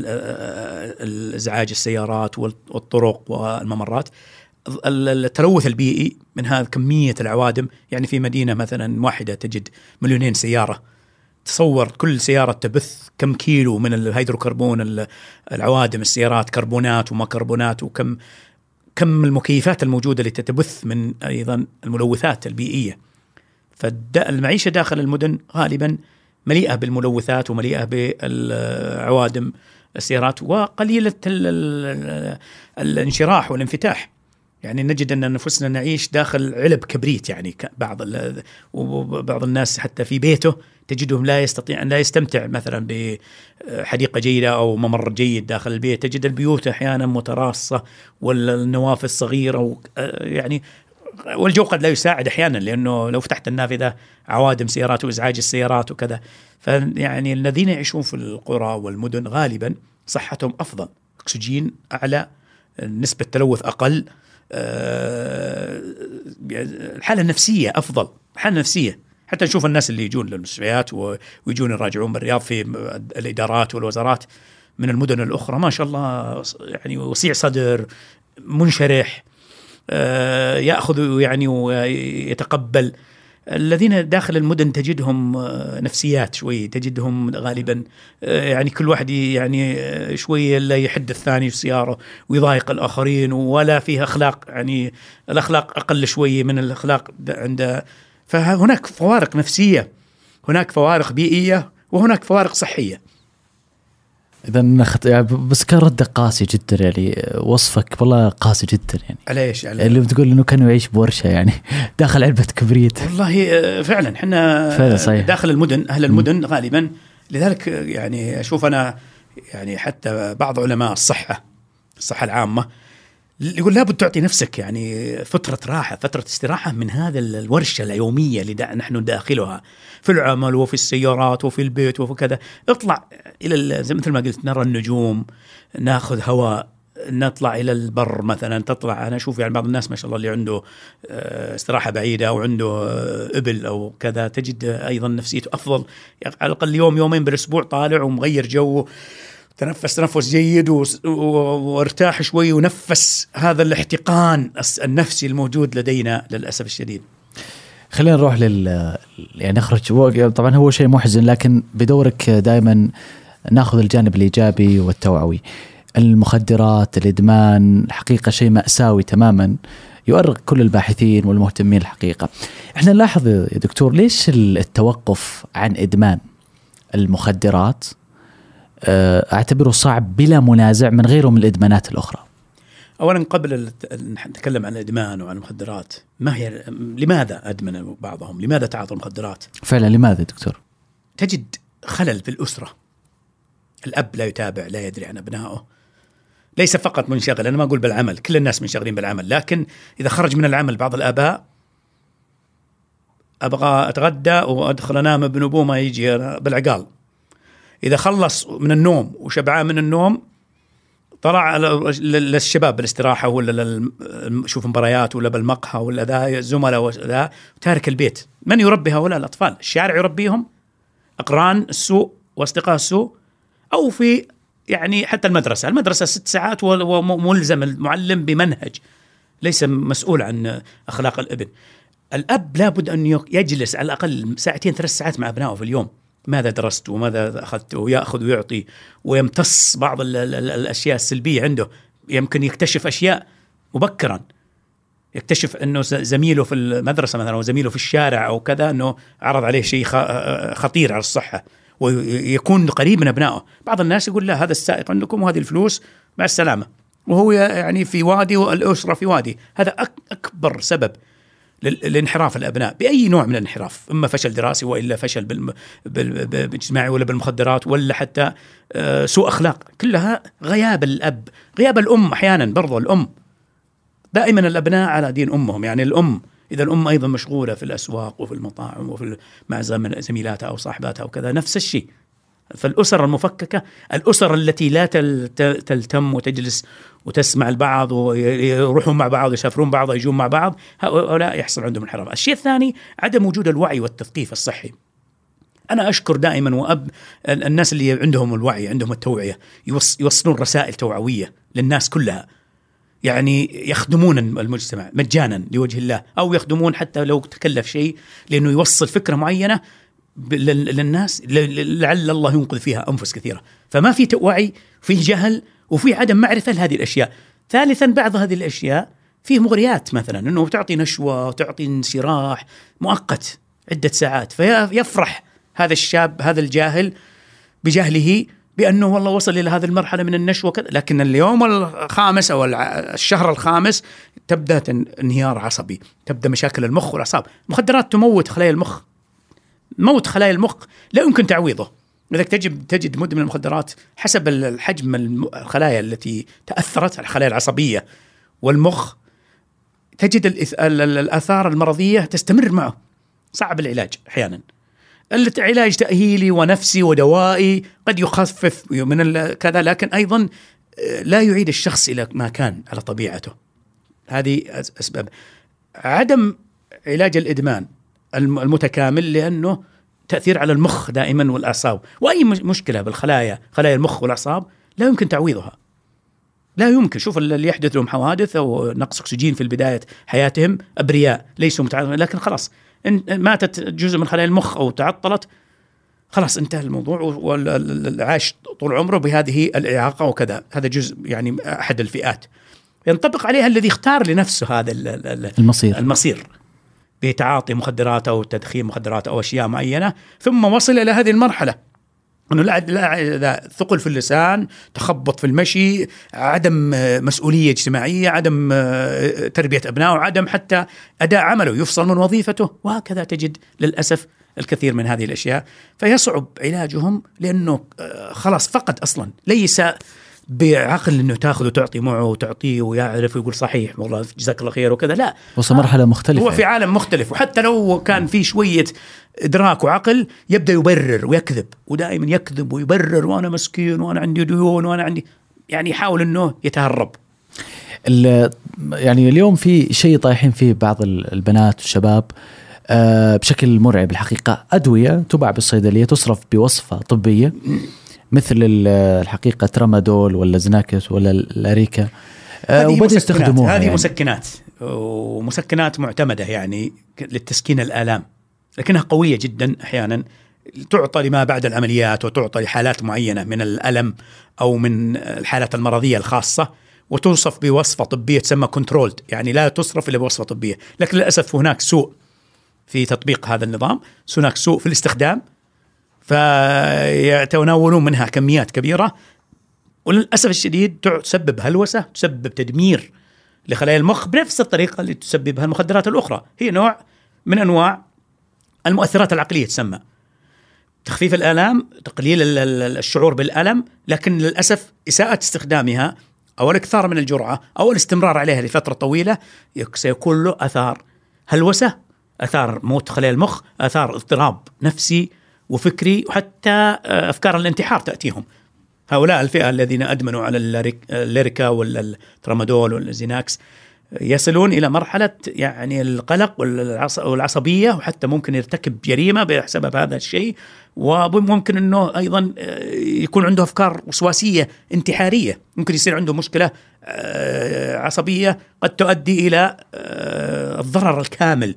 الإزعاج السيارات والطرق والممرات، التلوث البيئي من هذا كمية العوادم. يعني في مدينة مثلا واحدة تجد مليونين سيارة، تصور كل سيارة تبث كم كيلو من الهيدروكربون، العوادم السيارات، كربونات وما كربونات، وكم كم المكيفات الموجودة اللي تتبث من أيضا الملوثات البيئية. فالمعيشة داخل المدن غالبا مليئة بالملوثات ومليئة بالعوادم السيارات، وقليلة الانشراح والانفتاح. يعني نجد أن نفسنا نعيش داخل علب كبريت. يعني بعض وبعض الناس حتى في بيته تجدهم لا يستطيع أن لا يستمتع مثلا بحديقة جيدة أو ممر جيد داخل البيت. تجد البيوت أحيانا متراصة والنوافذ صغيرة، يعني والجو قد لا يساعد أحيانا، لأنه لو فتحت النافذة عوادم سيارات وإزعاج السيارات وكذا. فيعني الذين يعيشون في القرى والمدن غالبا صحتهم أفضل، أكسجين أعلى، نسبة تلوث أقل، الحالة النفسية أفضل. الحالة النفسية حتى نشوف الناس اللي يجون للمستشفيات ويجون يراجعون بالرياض في الإدارات والوزارات من المدن الأخرى، ما شاء الله يعني وسيع صدر، منشرح، يأخذ يعني ويتقبل. الذين داخل المدن تجدهم نفسيات شوي، تجدهم غالبا يعني كل واحد يعني شوي لا يحد الثاني في السيارة ويضايق الآخرين، ولا فيها أخلاق، يعني الأخلاق أقل شوي من الأخلاق عند. فهناك فوارق نفسية، هناك فوارق بيئية، وهناك فوارق صحية. إذا نخط... يعني بس كان ردك قاسي جدا، يعني وصفك والله قاسي جدا. يعني على إيش؟ على اللي بتقول إنه كانوا يعيش بورشة، يعني داخل علبة كبريت. والله فعلا إحنا فعلا داخل المدن، أهل المدن غالبا. لذلك يعني أشوف أنا يعني حتى بعض علماء الصحة الصحة العامة يقول لابد تعطي نفسك يعني فترة راحة، فترة استراحة من هذا الورشة اليومية اللي دا نحن داخلها في العمل وفي السيارات وفي البيت وفي كذا. اطلع إلى زي مثل ما قلت، نرى النجوم، ناخذ هواء، نطلع إلى البر مثلا، تطلع. أنا أشوف يعني بعض الناس ما شاء الله اللي عنده استراحة بعيدة أو عنده إبل أو كذا، تجد أيضا نفسيته أفضل، على الأقل يوم يومين بالأسبوع طالع ومغير جو، تنفس تنفس جيد وارتاح شوي ونفس هذا الاحتقان النفسي الموجود لدينا للأسف الشديد. خلينا نروح لل يعني نخرج، طبعا هو شيء محزن، لكن بدورك دائما ناخذ الجانب الإيجابي والتوعوي. المخدرات، الإدمان، حقيقة شيء مأساوي تماما، يؤرق كل الباحثين والمهتمين الحقيقة. احنا نلاحظ يا دكتور ليش التوقف عن إدمان المخدرات أعتبره صعب بلا منازع من غيره من الإدمانات الأخرى؟ أولا قبل أن نتكلم عن الإدمان وعن المخدرات، ما هي لماذا أدمن بعضهم؟ لماذا تعاطوا المخدرات؟ فعلا لماذا دكتور؟ تجد خلل في الأسرة، الأب لا يتابع، لا يدري عن أبنائه، ليس فقط منشغل، أنا ما أقول بالعمل، كل الناس منشغلين بالعمل، لكن إذا خرج من العمل بعض الآباء أبغى أتغدى وأدخل أنام، ابن أبوه ما يجي بالعقال. إذا خلص من النوم وشبعان من النوم طلع للشباب بالاستراحة ولا شوف مباريات ولا بالمقهى ولا ذا زملاء وذا، تارك البيت. من يربي هؤلاء الأطفال؟ الشارع يربيهم، أقران السوء وأصدقاء السوء، أو في يعني حتى المدرسة المدرسة ست ساعات وملزم المعلم بمنهج، ليس مسؤول عن أخلاق الابن. الأب لابد أن يجلس على الأقل ساعتين ثلاث ساعات مع أبنائه في اليوم، ماذا درست وماذا أخذت، ويأخذ ويعطي ويمتص بعض ال ال ال الأشياء السلبية عنده. يمكن يكتشف أشياء مبكرا، يكتشف أنه زميله في المدرسة مثلا أو زميله في الشارع أو كذا أنه عرض عليه شيء خطير على الصحة، ويكون قريب من أبنائه. بعض الناس يقول لا هذا السائق عندكم وهذه الفلوس مع السلامة، وهو يعني في وادي والأسرة في وادي. هذا أكبر سبب للانحراف الأبناء بأي نوع من الانحراف، إما فشل دراسي وإلا فشل بالم... بال... بالاجتماعي ولا بالمخدرات ولا حتى آه سوء أخلاق. كلها غياب الأب، غياب الأم أحيانا برضو. الأم دائما الأبناء على دين أمهم، يعني الأم إذا الأم أيضا مشغولة في الأسواق وفي المطاعم وفي مع زميلاتها أو صاحباتها وكذا، نفس الشيء. فالأسر المفككة، الأسر التي لا تلتم وتجلس وتسمع البعض ويروحون مع بعض ويسافرون بعض ويجون مع بعض، هؤلاء يحصل عندهم انحراف. الشيء الثاني عدم وجود الوعي والتثقيف الصحي. أنا أشكر دائما وأب الناس اللي عندهم الوعي، عندهم التوعية، يوصلون رسائل توعوية للناس كلها، يعني يخدمون المجتمع مجانا لوجه الله، أو يخدمون حتى لو تكلف شيء لأنه يوصل فكرة معينة للناس لعل الله ينقذ فيها أنفس كثيرة. فما في وعي، في جهل، وفي عدم معرفة لهذه الأشياء. ثالثا بعض هذه الأشياء فيه مغريات، مثلا أنه تعطي نشوة وتعطي انشراح مؤقت عدة ساعات، فيفرح هذا الشاب هذا الجاهل بجهله بأنه والله وصل إلى هذه المرحلة من النشوة كذا. لكن اليوم الخامس أو الشهر الخامس تبدأ انهيار عصبي، تبدأ مشاكل المخ والأعصاب. مخدرات تموت خلايا المخ، موت خلايا المخ لا يمكن تعويضه. لذلك تجد تجد مدمن المخدرات حسب الحجم الخلايا التي تأثرت، الخلايا العصبية والمخ، تجد الآثار المرضية تستمر معه، صعب العلاج أحيانا. العلاج تأهيلي ونفسي ودوائي قد يخفف من كذا، لكن أيضا لا يعيد الشخص إلى ما كان على طبيعته. هذه أسباب عدم علاج الإدمان المتكامل، لأنه تأثير على المخ دائما والأعصاب، وأي مشكلة بالخلايا خلايا المخ والأعصاب لا يمكن تعويضها، لا يمكن. شوف اللي يحدث لهم حوادث أو نقص أكسجين في البداية حياتهم، أبرياء ليسوا متعاطين، لكن خلاص إن ماتت جزء من خلايا المخ أو تعطلت، خلاص انتهى الموضوع والعاش طول عمره بهذه الإعاقة وكذا. هذا جزء يعني أحد الفئات ينطبق عليها الذي اختار لنفسه هذا المصير المصير بتعاطي مخدرات أو تدخين مخدرات أو أشياء معينة، ثم وصل إلى هذه المرحلة أنه لا, لا ثقل في اللسان، تخبط في المشي، عدم مسؤولية اجتماعية، عدم تربية أبنائه، عدم حتى أداء عمله، يفصل من وظيفته، وهكذا. تجد للأسف الكثير من هذه الأشياء، فيصعب علاجهم لأنه خلاص فقد أصلا، ليس بعقل أنه تأخذ وتعطي معه وتعطيه ويعرف ويقول صحيح والله جزاك الله خير وكذا، لا، وصل مرحلة مختلفة، هو في عالم مختلف. وحتى لو كان في شوية إدراك وعقل يبدأ يبرر ويكذب، ودائما يكذب ويبرر، وأنا مسكين وأنا عندي ديون وأنا عندي، يعني يحاول أنه يتهرب. يعني اليوم في شيء طايحين فيه بعض البنات والشباب بشكل مرعب الحقيقة، أدوية تباع بالصيدلية تصرف بوصفة طبية مثل الحقيقة ترامادول ولا زناكس ولا الأريكا، وبدأ يستخدموها. هذه يعني مسكنات ومسكنات معتمدة يعني للتسكين الآلام، لكنها قوية جدا. أحيانا تعطى لما بعد العمليات، وتعطى لحالات معينة من الألم أو من الحالات المرضية الخاصة، وتوصف بوصفة طبية تسمى كنترولد، يعني لا تصرف إلا بوصفة طبية. لكن للأسف هناك سوء في تطبيق هذا النظام، هناك سوء في الاستخدام، فيتناولون منها كميات كبيرة، وللأسف الشديد تسبب هلوسة، تسبب تدمير لخلايا المخ بنفس الطريقة اللي تسببها المخدرات الأخرى. هي نوع من أنواع المؤثرات العقلية، تسمى تخفيف الآلام، تقليل الشعور بالألم، لكن للأسف إساءة استخدامها أو الإكثار من الجرعة أو الاستمرار عليها لفترة طويلة سيكون له أثار هلوسة، أثار موت خلايا المخ، أثار اضطراب نفسي وفكري، وحتى أفكار الانتحار تأتيهم. هؤلاء الفئة الذين أدمنوا على الليريكا والترامادول والزيناكس يصلون إلى مرحلة يعني القلق والعصبية، وحتى ممكن يرتكب جريمة بسبب هذا الشيء، وممكن أنه أيضا يكون عنده أفكار وسواسية انتحارية، ممكن يصير عنده مشكلة عصبية قد تؤدي إلى الضرر الكامل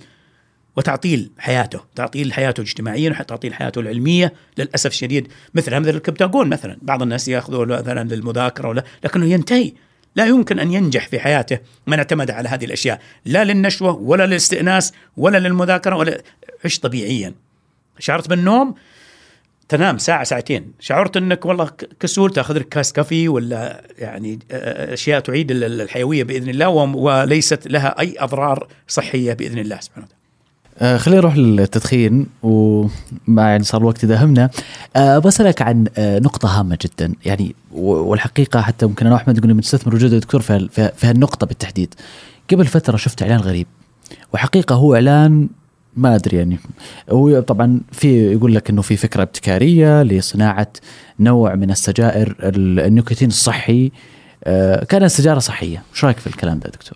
وتعطيل حياته، تعطيل حياته اجتماعيا وتعطيل حياته العلمية للأسف الشديد. مثل مثل الكبتاغون مثلا، بعض الناس يأخذوا مثلا للمذاكرة ولا، لكنه ينتهي، لا يمكن أن ينجح في حياته من اعتمد على هذه الأشياء، لا للنشوة ولا للاستئناس ولا للمذاكرة ولا عش طبيعيا. شعرت بالنوم تنام ساعة ساعتين، شعرت أنك والله كسول تأخذ لك كاس كافي ولا يعني أشياء تعيد الحيوية بإذن الله، وليست لها أي أضرار صحية بإذن الله سبحانه وتعالى. آه خلينا نروح للتدخين، وما يعني صار الوقت داهمنا. آه بسألك عن آه نقطة هامة جدا يعني، والحقيقة حتى ممكن أنا وأحمد نقول بنستثمر وجود الدكتور في في هالنقطة بالتحديد. قبل فترة شفت إعلان غريب، وحقيقة هو إعلان ما أدري يعني، هو طبعا في يقول لك إنه في فكرة ابتكارية لصناعة نوع من السجائر النيكوتين الصحي. آه كانت سجارة صحية، شو رأيك في الكلام ده دكتور؟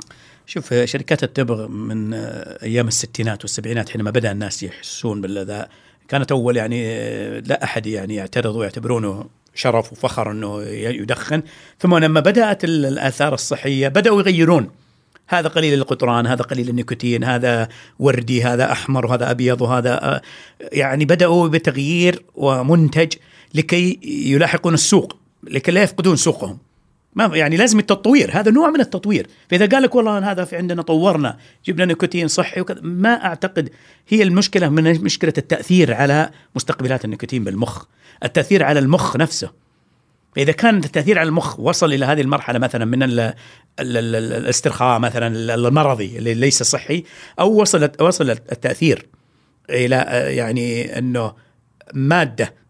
شوف، شركات التبغ من أيام الستينات والسبعينات حينما بدأ الناس يحسون بالذا، كانت أول يعني لا أحد يعني يعترض ويعتبرونه شرف وفخر أنه يدخن. ثم لما بدأت الآثار الصحية بدأوا يغيرون، هذا قليل القطران، هذا قليل النيكوتين، هذا وردي، هذا أحمر، وهذا أبيض، وهذا يعني بدأوا بتغيير ومنتج لكي يلاحقون السوق، لكي لا يفقدون سوقهم. ما يعني لازم التطوير، هذا نوع من التطوير. فإذا قال لك والله هذا في عندنا طورنا جبنا نيكوتين صحي وكذا، ما أعتقد هي المشكلة من مشكلة التأثير على مستقبلات النيكوتين بالمخ، التأثير على المخ نفسه. فإذا كان التأثير على المخ وصل إلى هذه المرحلة مثلا من ال ال ال الاسترخاء مثلا المرضي اللي ليس صحي، أو وصلت وصل التأثير إلى يعني أنه مادة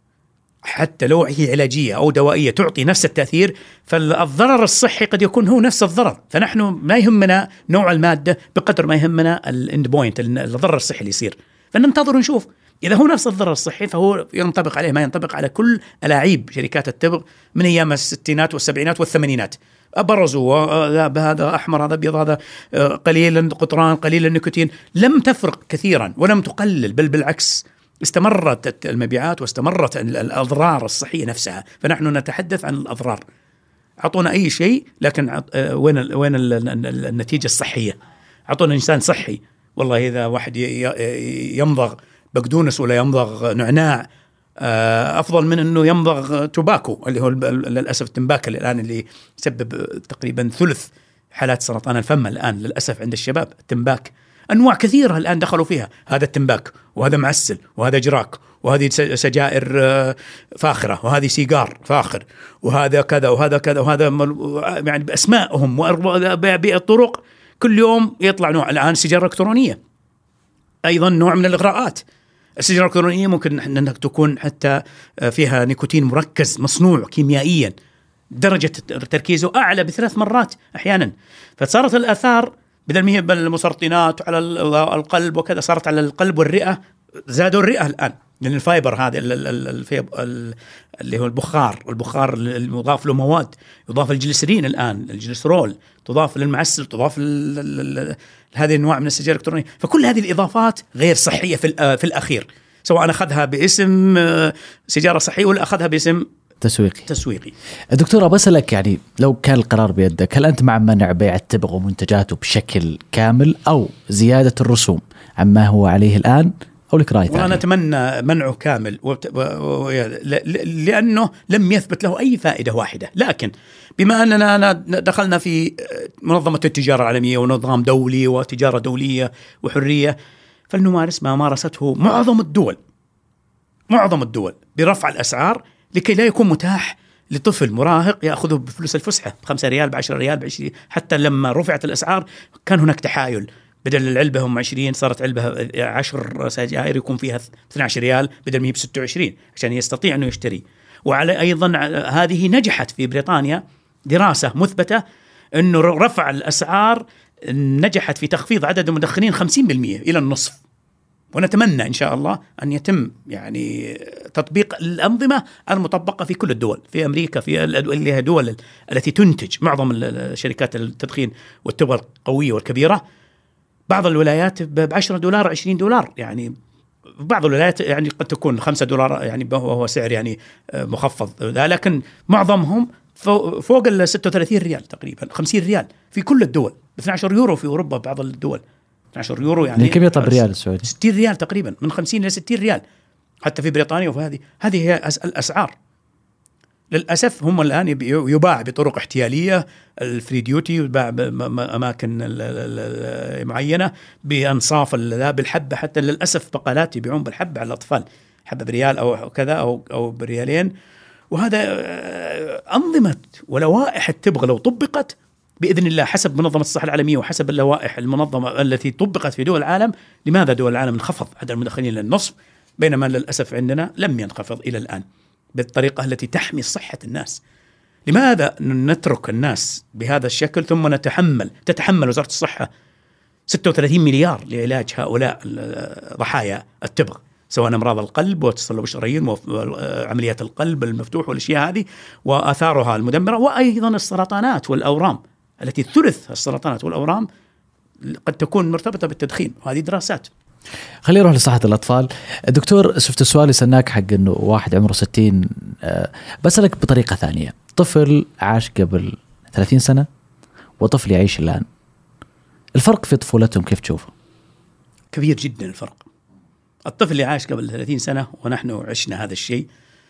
حتى لو هي علاجية أو دوائية تعطي نفس التأثير، فالضرر الصحي قد يكون هو نفس الضرر. فنحن ما يهمنا نوع المادة بقدر ما يهمنا الاند بوينت، الضرر الصحي اللي يصير. فننتظر ونشوف إذا هو نفس الضرر الصحي فهو ينطبق عليه ما ينطبق على كل ألاعيب شركات التبغ من أيام الستينات والسبعينات والثمانينات. أبرزوا هذا أحمر، هذا أبيض، هذا قليل القطران، قليل النيكوتين، لم تفرق كثيرا ولم تقلل، بل بالعكس استمرت المبيعات واستمرت الأضرار الصحية نفسها. فنحن نتحدث عن الأضرار، أعطونا أي شيء لكن وين وين النتيجة الصحية؟ أعطونا إنسان صحي. والله إذا واحد يمضغ بقدونس ولا يمضغ نعناع أفضل من أنه يمضغ توباكو، اللي هو للأسف التمباك الآن اللي يسبب تقريبا ثلث حالات سرطان الفم الآن للأسف عند الشباب. التمباك أنواع كثيرة الآن دخلوا فيها، هذا التمباك وهذا معسل وهذا جراك وهذه سجائر فاخرة وهذه سيجار فاخر وهذا كذا وهذا كذا وهذا يعني بأسمائهم وبطرق، كل يوم يطلع نوع. الآن السيجارة الإلكترونية أيضا نوع من الإغراءات. السيجارة الإلكترونية ممكن أنك تكون حتى فيها نيكوتين مركز مصنوع كيميائيا درجة تركيزه أعلى بثلاث مرات أحيانا. فصارت الآثار بدل ما هي بالمسرطنات على القلب وكذا صارت على القلب والرئة، زادوا الرئة الآن لأن الفايبر هذا اللي هو البخار، البخار المضاف له مواد، يضاف الجليسرين الآن، الجليسرول، تضاف للمعسل، تضاف هذه النوع من السجائر الإلكترونية. فكل هذه الإضافات غير صحية في في الأخير، سواء أخذها باسم سيجارة صحية ولا أخذها باسم تسويقي. تسويقي. دكتور بسألك يعني لو كان القرار بيدك، هل أنت مع منع بيع التبغ ومنتجاته بشكل كامل أو زيادة الرسوم عما هو عليه الآن، أو لك رأي ثاني؟ وأنا أتمنى منعه كامل وبت... و... لأنه لم يثبت له أي فائدة واحدة. لكن بما أننا دخلنا في منظمة التجارة العالمية ونظام دولي وتجارة دولية وحرية، فلنمارس ما مارسته معظم الدول معظم الدول برفع الأسعار لكي لا يكون متاح لطفل مراهق يأخذه بفلوس الفسحة بخمسة ريال بعشرة ريال بعشرين. حتى لما رفعت الأسعار كان هناك تحايل، بدل العلبة هم عشرين صارت علبة عشر سجائر يكون فيها اثني عشر ريال بدل ما هي بستة وعشرين عشان يستطيع أنه يشتري. وعلى أيضا هذه نجحت في بريطانيا دراسة مثبتة أنه رفع الأسعار نجحت في تخفيض عدد المدخنين خمسين بالمئة إلى النصف ونتمنى إن شاء الله أن يتم يعني تطبيق الأنظمة المطبقة في كل الدول، في أمريكا، في اللي هي الدول التي تنتج معظم الشركات التدخين والتبغ القوية والكبيرة. بعض الولايات بعشرة دولار عشرين دولار، يعني بعض الولايات يعني قد تكون خمسة دولار، يعني وهو سعر يعني مخفض، لكن معظمهم فوق ال ستة وثلاثين ريال تقريبا، خمسين ريال في كل الدول، اثني عشر يورو في أوروبا بعض الدول، اثني عشر يورو يعني كم يطلع بريال السعودي؟ ستين ريال تقريبا، من خمسين إلى ستين ريال حتى في بريطانيا. وهذه هذه هي الأسعار. للأسف هم الآن يباع بطرق احتيالية، الفري ديوتي يباع بأماكن معينة بأنصاف لا بالحبة، حتى للأسف بقالات يبيعون بالحبة على الأطفال، حبة بريال أو كذا أو أو بريالين. وهذا أنظمة ولوائح التبغ لو طبقت بإذن الله حسب منظمة الصحة العالمية وحسب اللوائح المنظمة التي طبقت في دول العالم، لماذا دول العالم انخفض عدد المدخنين للنصف بينما للأسف عندنا لم ينخفض إلى الآن بالطريقة التي تحمي صحة الناس؟ لماذا نترك الناس بهذا الشكل ثم نتحمل تتحمل وزارة الصحة ستة وثلاثين مليار لعلاج هؤلاء ضحايا التبغ، سواء أمراض القلب وتصلب الشرايين وعمليات القلب المفتوح والأشياء هذه وآثارها المدمرة، وأيضا السرطانات والأورام التي ثلث السرطانات والأورام قد تكون مرتبطة بالتدخين، وهذه دراسات. خلينا نروح لصحة الأطفال. دكتور، شفت السؤال يسألناك حق إنه واحد عمره ستين، أه بسألك بطريقة ثانية. طفل عاش قبل ثلاثين سنة وطفل يعيش الآن، الفرق في طفولتهم كيف تشوفه؟ كبير جدا الفرق. الطفل اللي عاش قبل ثلاثين سنة ونحن عشنا هذا الشيء،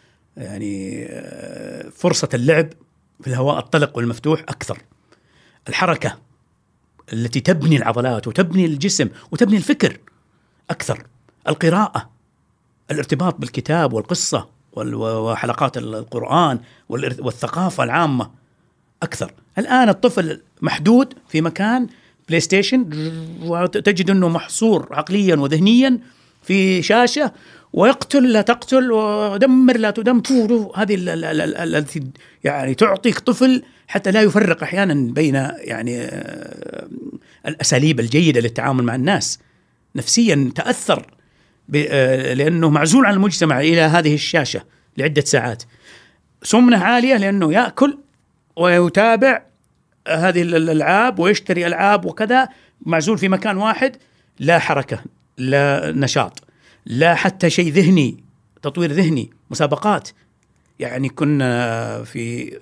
يعني فرصة اللعب في الهواء الطلق والمفتوح أكثر، الحركة التي تبني العضلات وتبني الجسم وتبني الفكر أكثر، القراءة، الارتباط بالكتاب والقصة وحلقات القرآن والثقافة العامة أكثر. الآن الطفل محدود في مكان بلاي ستيشن، وتجد أنه محصور عقليا وذهنيا في شاشة، ويقتل لا تقتل ودمر لا تدمر. هذه التي يعني تعطيك طفل حتى لا يفرق أحيانا بين يعني الأساليب الجيدة للتعامل مع الناس. نفسيا تأثر لأنه معزول عن المجتمع إلى هذه الشاشة لعدة ساعات. سمنة عالية لأنه يأكل ويتابع هذه الألعاب ويشتري ألعاب وكذا، معزول في مكان واحد، لا حركة لا نشاط لا حتى شيء ذهني، تطوير ذهني، مسابقات. يعني كنا في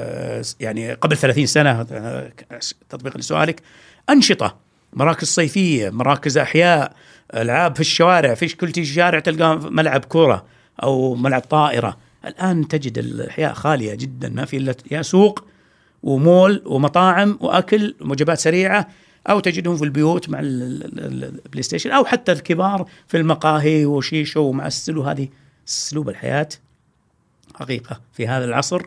يعني قبل ثلاثين سنة، تطبيق لسؤالك، أنشطة، مراكز صيفية، مراكز أحياء، ألعاب في الشوارع، في كل شارع تلقى ملعب كورة أو ملعب طائرة. الآن تجد الأحياء خالية جدا، ما في إلا يا سوق ومول ومطاعم وأكل ووجبات سريعة، أو تجدهم في البيوت مع البلاي ستيشن، أو حتى الكبار في المقاهي وشيشة ومعسل. وهذه أسلوب الحياة حقيقة في هذا العصر،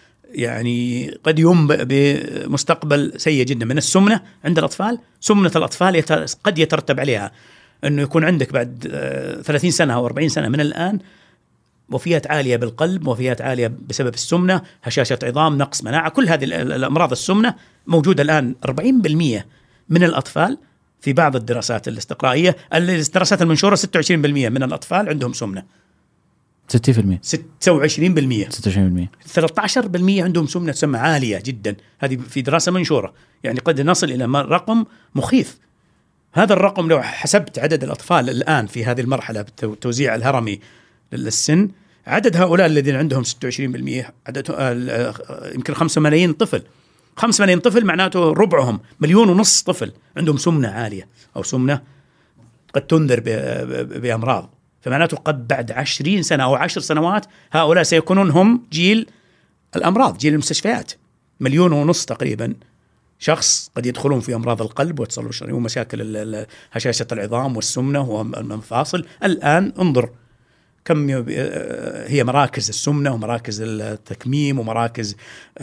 يعني قد ينبئ بمستقبل سيء جدا من السمنة عند الأطفال. سمنة الأطفال قد يترتب عليها أنه يكون عندك بعد ثلاثين سنة أو أربعين سنة من الآن وفيات عالية بالقلب، وفيات عالية بسبب السمنة، هشاشة عظام، نقص مناعة، كل هذه الأمراض السمنة موجودة الآن. أربعين بالمئة من الأطفال في بعض الدراسات الاستقرائية، الدراسات المنشورة ستة وعشرين بالمئة من الأطفال عندهم سمنة، ستين بالمئة ستة وعشرين بالمئة ستة وعشرين بالمئة ثلاثة عشر بالمئة عندهم سمنة تسمى عالية جدا. هذه في دراسة منشورة، يعني قد نصل إلى رقم مخيف. هذا الرقم لو حسبت عدد الأطفال الآن في هذه المرحلة بالتوزيع الهرمي للسن، عدد هؤلاء الذين عندهم ستة وعشرين بالمئة عدد يمكن خمسة ملايين طفل. خمسة ملايين طفل معناته ربعهم مليون ونص طفل عندهم سمنة عالية أو سمنة قد تنذر بأمراض. فمعناته قد بعد عشرين سنة أو عشر سنوات هؤلاء سيكونون هم جيل الأمراض، جيل المستشفيات. مليون ونص تقريبا شخص قد يدخلون في أمراض القلب والتصلب الشرايين ومشاكل هشاشة العظام والسمنة والمفاصل. الآن انظر كم هي مراكز السمنة ومراكز التكميم ومراكز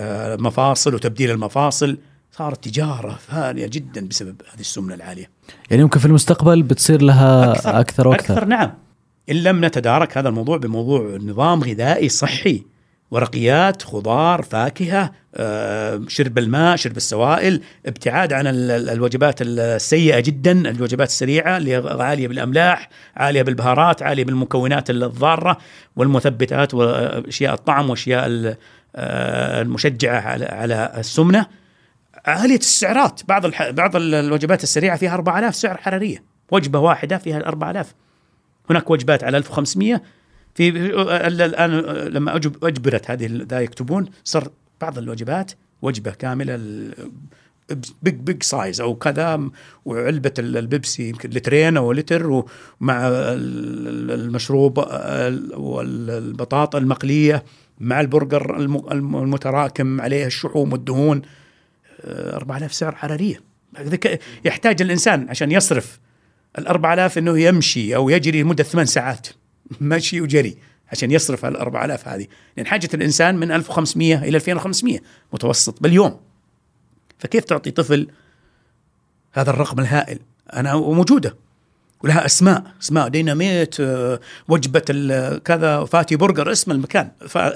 مفاصل وتبديل المفاصل، صارت تجارة فارغة جدا بسبب هذه السمنة العالية. يعني ممكن في المستقبل بتصير لها أكثر, أكثر وأكثر. أكثر نعم، إن لم نتدارك هذا الموضوع بموضوع نظام غذائي صحي ورقيات، خضار، فاكهة، شرب الماء، شرب السوائل، ابتعاد عن الوجبات السيئة جدا، الوجبات السريعة اللي عالية بالأملاح، عالية بالبهارات، عالية بالمكونات الضارة والمثبتات وأشياء الطعم وأشياء المشجعة على السمنة، عالية السعرات. بعض بعض الوجبات السريعة فيها أربعة آلاف سعر حرارية، وجبة واحدة فيها أربعة آلاف. هناك وجبات على ألف وخمسمية. في الآن لما أجبرت هذه ذا يكتبون صار بعض الوجبات وجبة كاملة بيج بيج سايز أو كذا، وعلبة البيبسي يمكن لترين أو لتر، ومع المشروب والبطاطا المقلية مع البرجر المتراكم عليه الشحوم والدهون، أربعة آلاف سعر حرارية. يحتاج الإنسان عشان يصرف الأربعة آلاف إنه يمشي أو يجري لمدة ثمان ساعات مشي وجري عشان يصرف الأربعة آلاف هذه، لأن حاجة الإنسان من ألف وخمسمية إلى ألفين وخمسمية متوسط باليوم. فكيف تعطي طفل هذا الرقم الهائل؟ أنا وموجودة ولها أسماء، اسماء ديناميت، وجبة كذا، فاتي برجر، اسم المكان،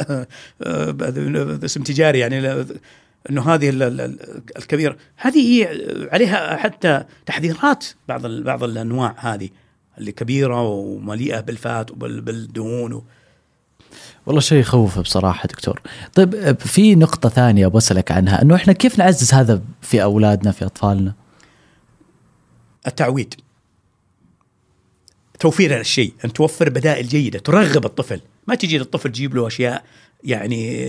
اسم تجاري يعني، إنه هذه الكبيرة هذه عليها حتى تحذيرات. بعض بعض الأنواع هذه اللي كبيرة ومليئة بالفات وبالدهون و... والله شيء يخوف بصراحة دكتور. طيب في نقطة ثانية بسألك عنها، أنه إحنا كيف نعزز هذا في أولادنا في أطفالنا؟ التعويد، توفير الشيء، أن توفر بدائل جيدة ترغب الطفل. ما تجي للطفل تجيب له أشياء يعني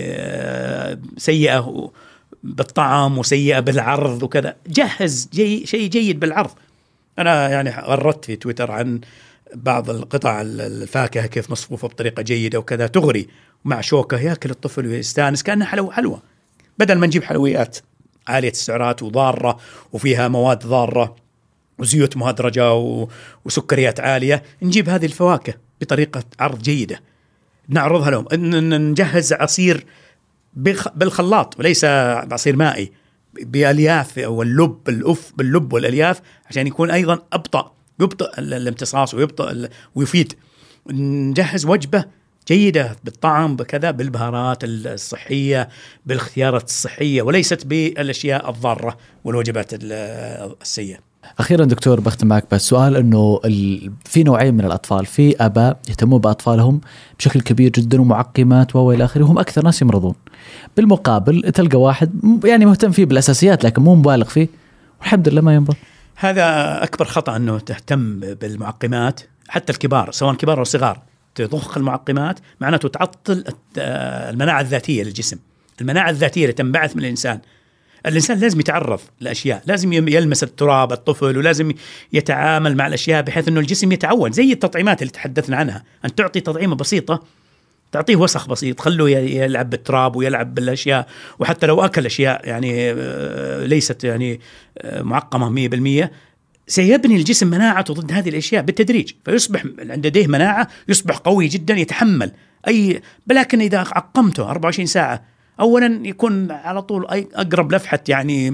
سيئة بالطعم وسيئة بالعرض وكذا. جهز جي شيء جيد بالعرض. أنا يعني غردت في تويتر عن بعض القطع الفاكهة كيف مصفوفة بطريقة جيدة وكذا، تغري مع شوكة يأكل الطفل ويستانس كأنها حلوة حلوة، بدل ما نجيب حلويات عالية السعرات وضارة وفيها مواد ضارة وزيوت مهدرجة وسكريات عالية. نجيب هذه الفواكه بطريقة عرض جيدة، نعرضها لهم. إن نجهز عصير بالخلاط وليس عصير مائي، بألياف واللب الأف باللب والألياف، عشان يكون أيضا أبطأ، يبطئ الامتصاص ويبطئ ويفيد. نجهز وجبة جيدة بالطعم بكذا، بالبهارات الصحية، بالاختيارات الصحية، وليست بالأشياء الضارة والوجبات السيئة. أخيرا دكتور بختم معك بس سؤال، أنه في نوعين من الأطفال، في آباء يهتمون بأطفالهم بشكل كبير جدا ومعقمات وإلى آخره، هم أكثر ناس يمرضون. بالمقابل تلقى واحد يعني مهتم فيه بالأساسيات لكن مو مبالغ فيه والحمد لله ما يمرض. هذا أكبر خطأ، أنه تهتم بالمعقمات. حتى الكبار سواء كبار أو صغار، تضخ المعقمات معناته تعطل المناعة الذاتية للجسم. المناعة الذاتية اللي تنبعث من الإنسان. الإنسان لازم يتعرض لأشياء، لازم يلمس التراب الطفل، ولازم يتعامل مع الأشياء بحيث أنه الجسم يتعود. زي التطعيمات اللي تحدثنا عنها، أن تعطي تطعيمة بسيطة، تعطيه وسخ بسيط، خلوه يلعب بالتراب ويلعب بالأشياء، وحتى لو أكل أشياء يعني ليست يعني معقمة مية بالمية، سيبني الجسم مناعته ضد هذه الأشياء بالتدريج، فيصبح عند لديه مناعة، يصبح قوي جدا، يتحمل أي. لكن إذا عقمته أربعة وعشرين ساعة، أولا يكون على طول أقرب لفحة يعني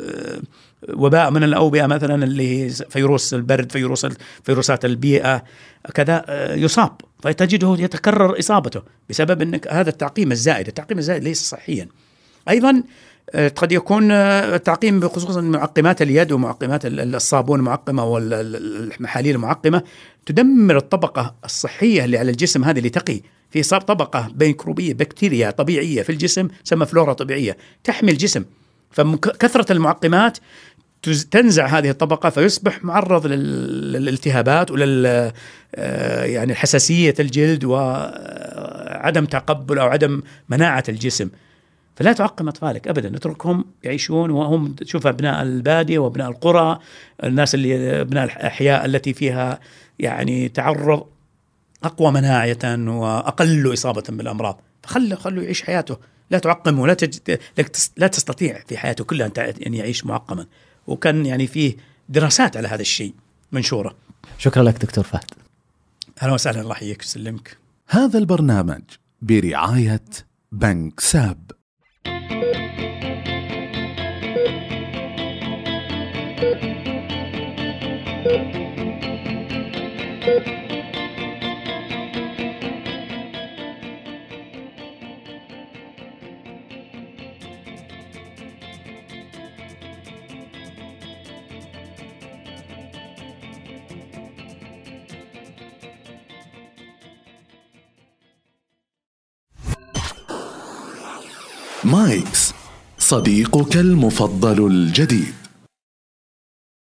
وباء من الأوبئة مثلا، اللي فيروس البرد، فيروس فيروسات البيئة كذا، يصاب، فتجده يتكرر إصابته بسبب أنك هذا التعقيم الزائد. التعقيم الزائد ليس صحيا. أيضا قد يكون التعقيم بخصوص معقمات اليد ومعقمات الصابون المعقمة والمحاليل المعقمة تدمر الطبقة الصحية اللي على الجسم، هذه اللي تقي في صار طبقة ميكروبية بكتيريا طبيعية في الجسم تسمى فلورا طبيعية تحمي الجسم. فكثرة المعقمات تنزع هذه الطبقة، فيصبح معرض للالتهابات ولل يعني حساسية الجلد وعدم تقبل أو عدم مناعة الجسم. فلا تعقم أطفالك أبدا، اتركهم يعيشون وهم، تشوف أبناء البادية وأبناء القرى، الناس اللي أبناء الأحياء التي فيها يعني تعرض أقوى مناعة وأقل إصابة بالأمراض، فخلوا خلوا يعيش حياته. لا تعقم ولا تج... لا تستطيع في حياته كلها أن يعيش معقما. وكان يعني فيه دراسات على هذا الشيء منشورة. شكرا لك دكتور فهد. أهلا وسهلا، الله يحييك ويسلمك. هذا البرنامج برعاية بنك ساب. مايكس صديقك المفضل الجديد.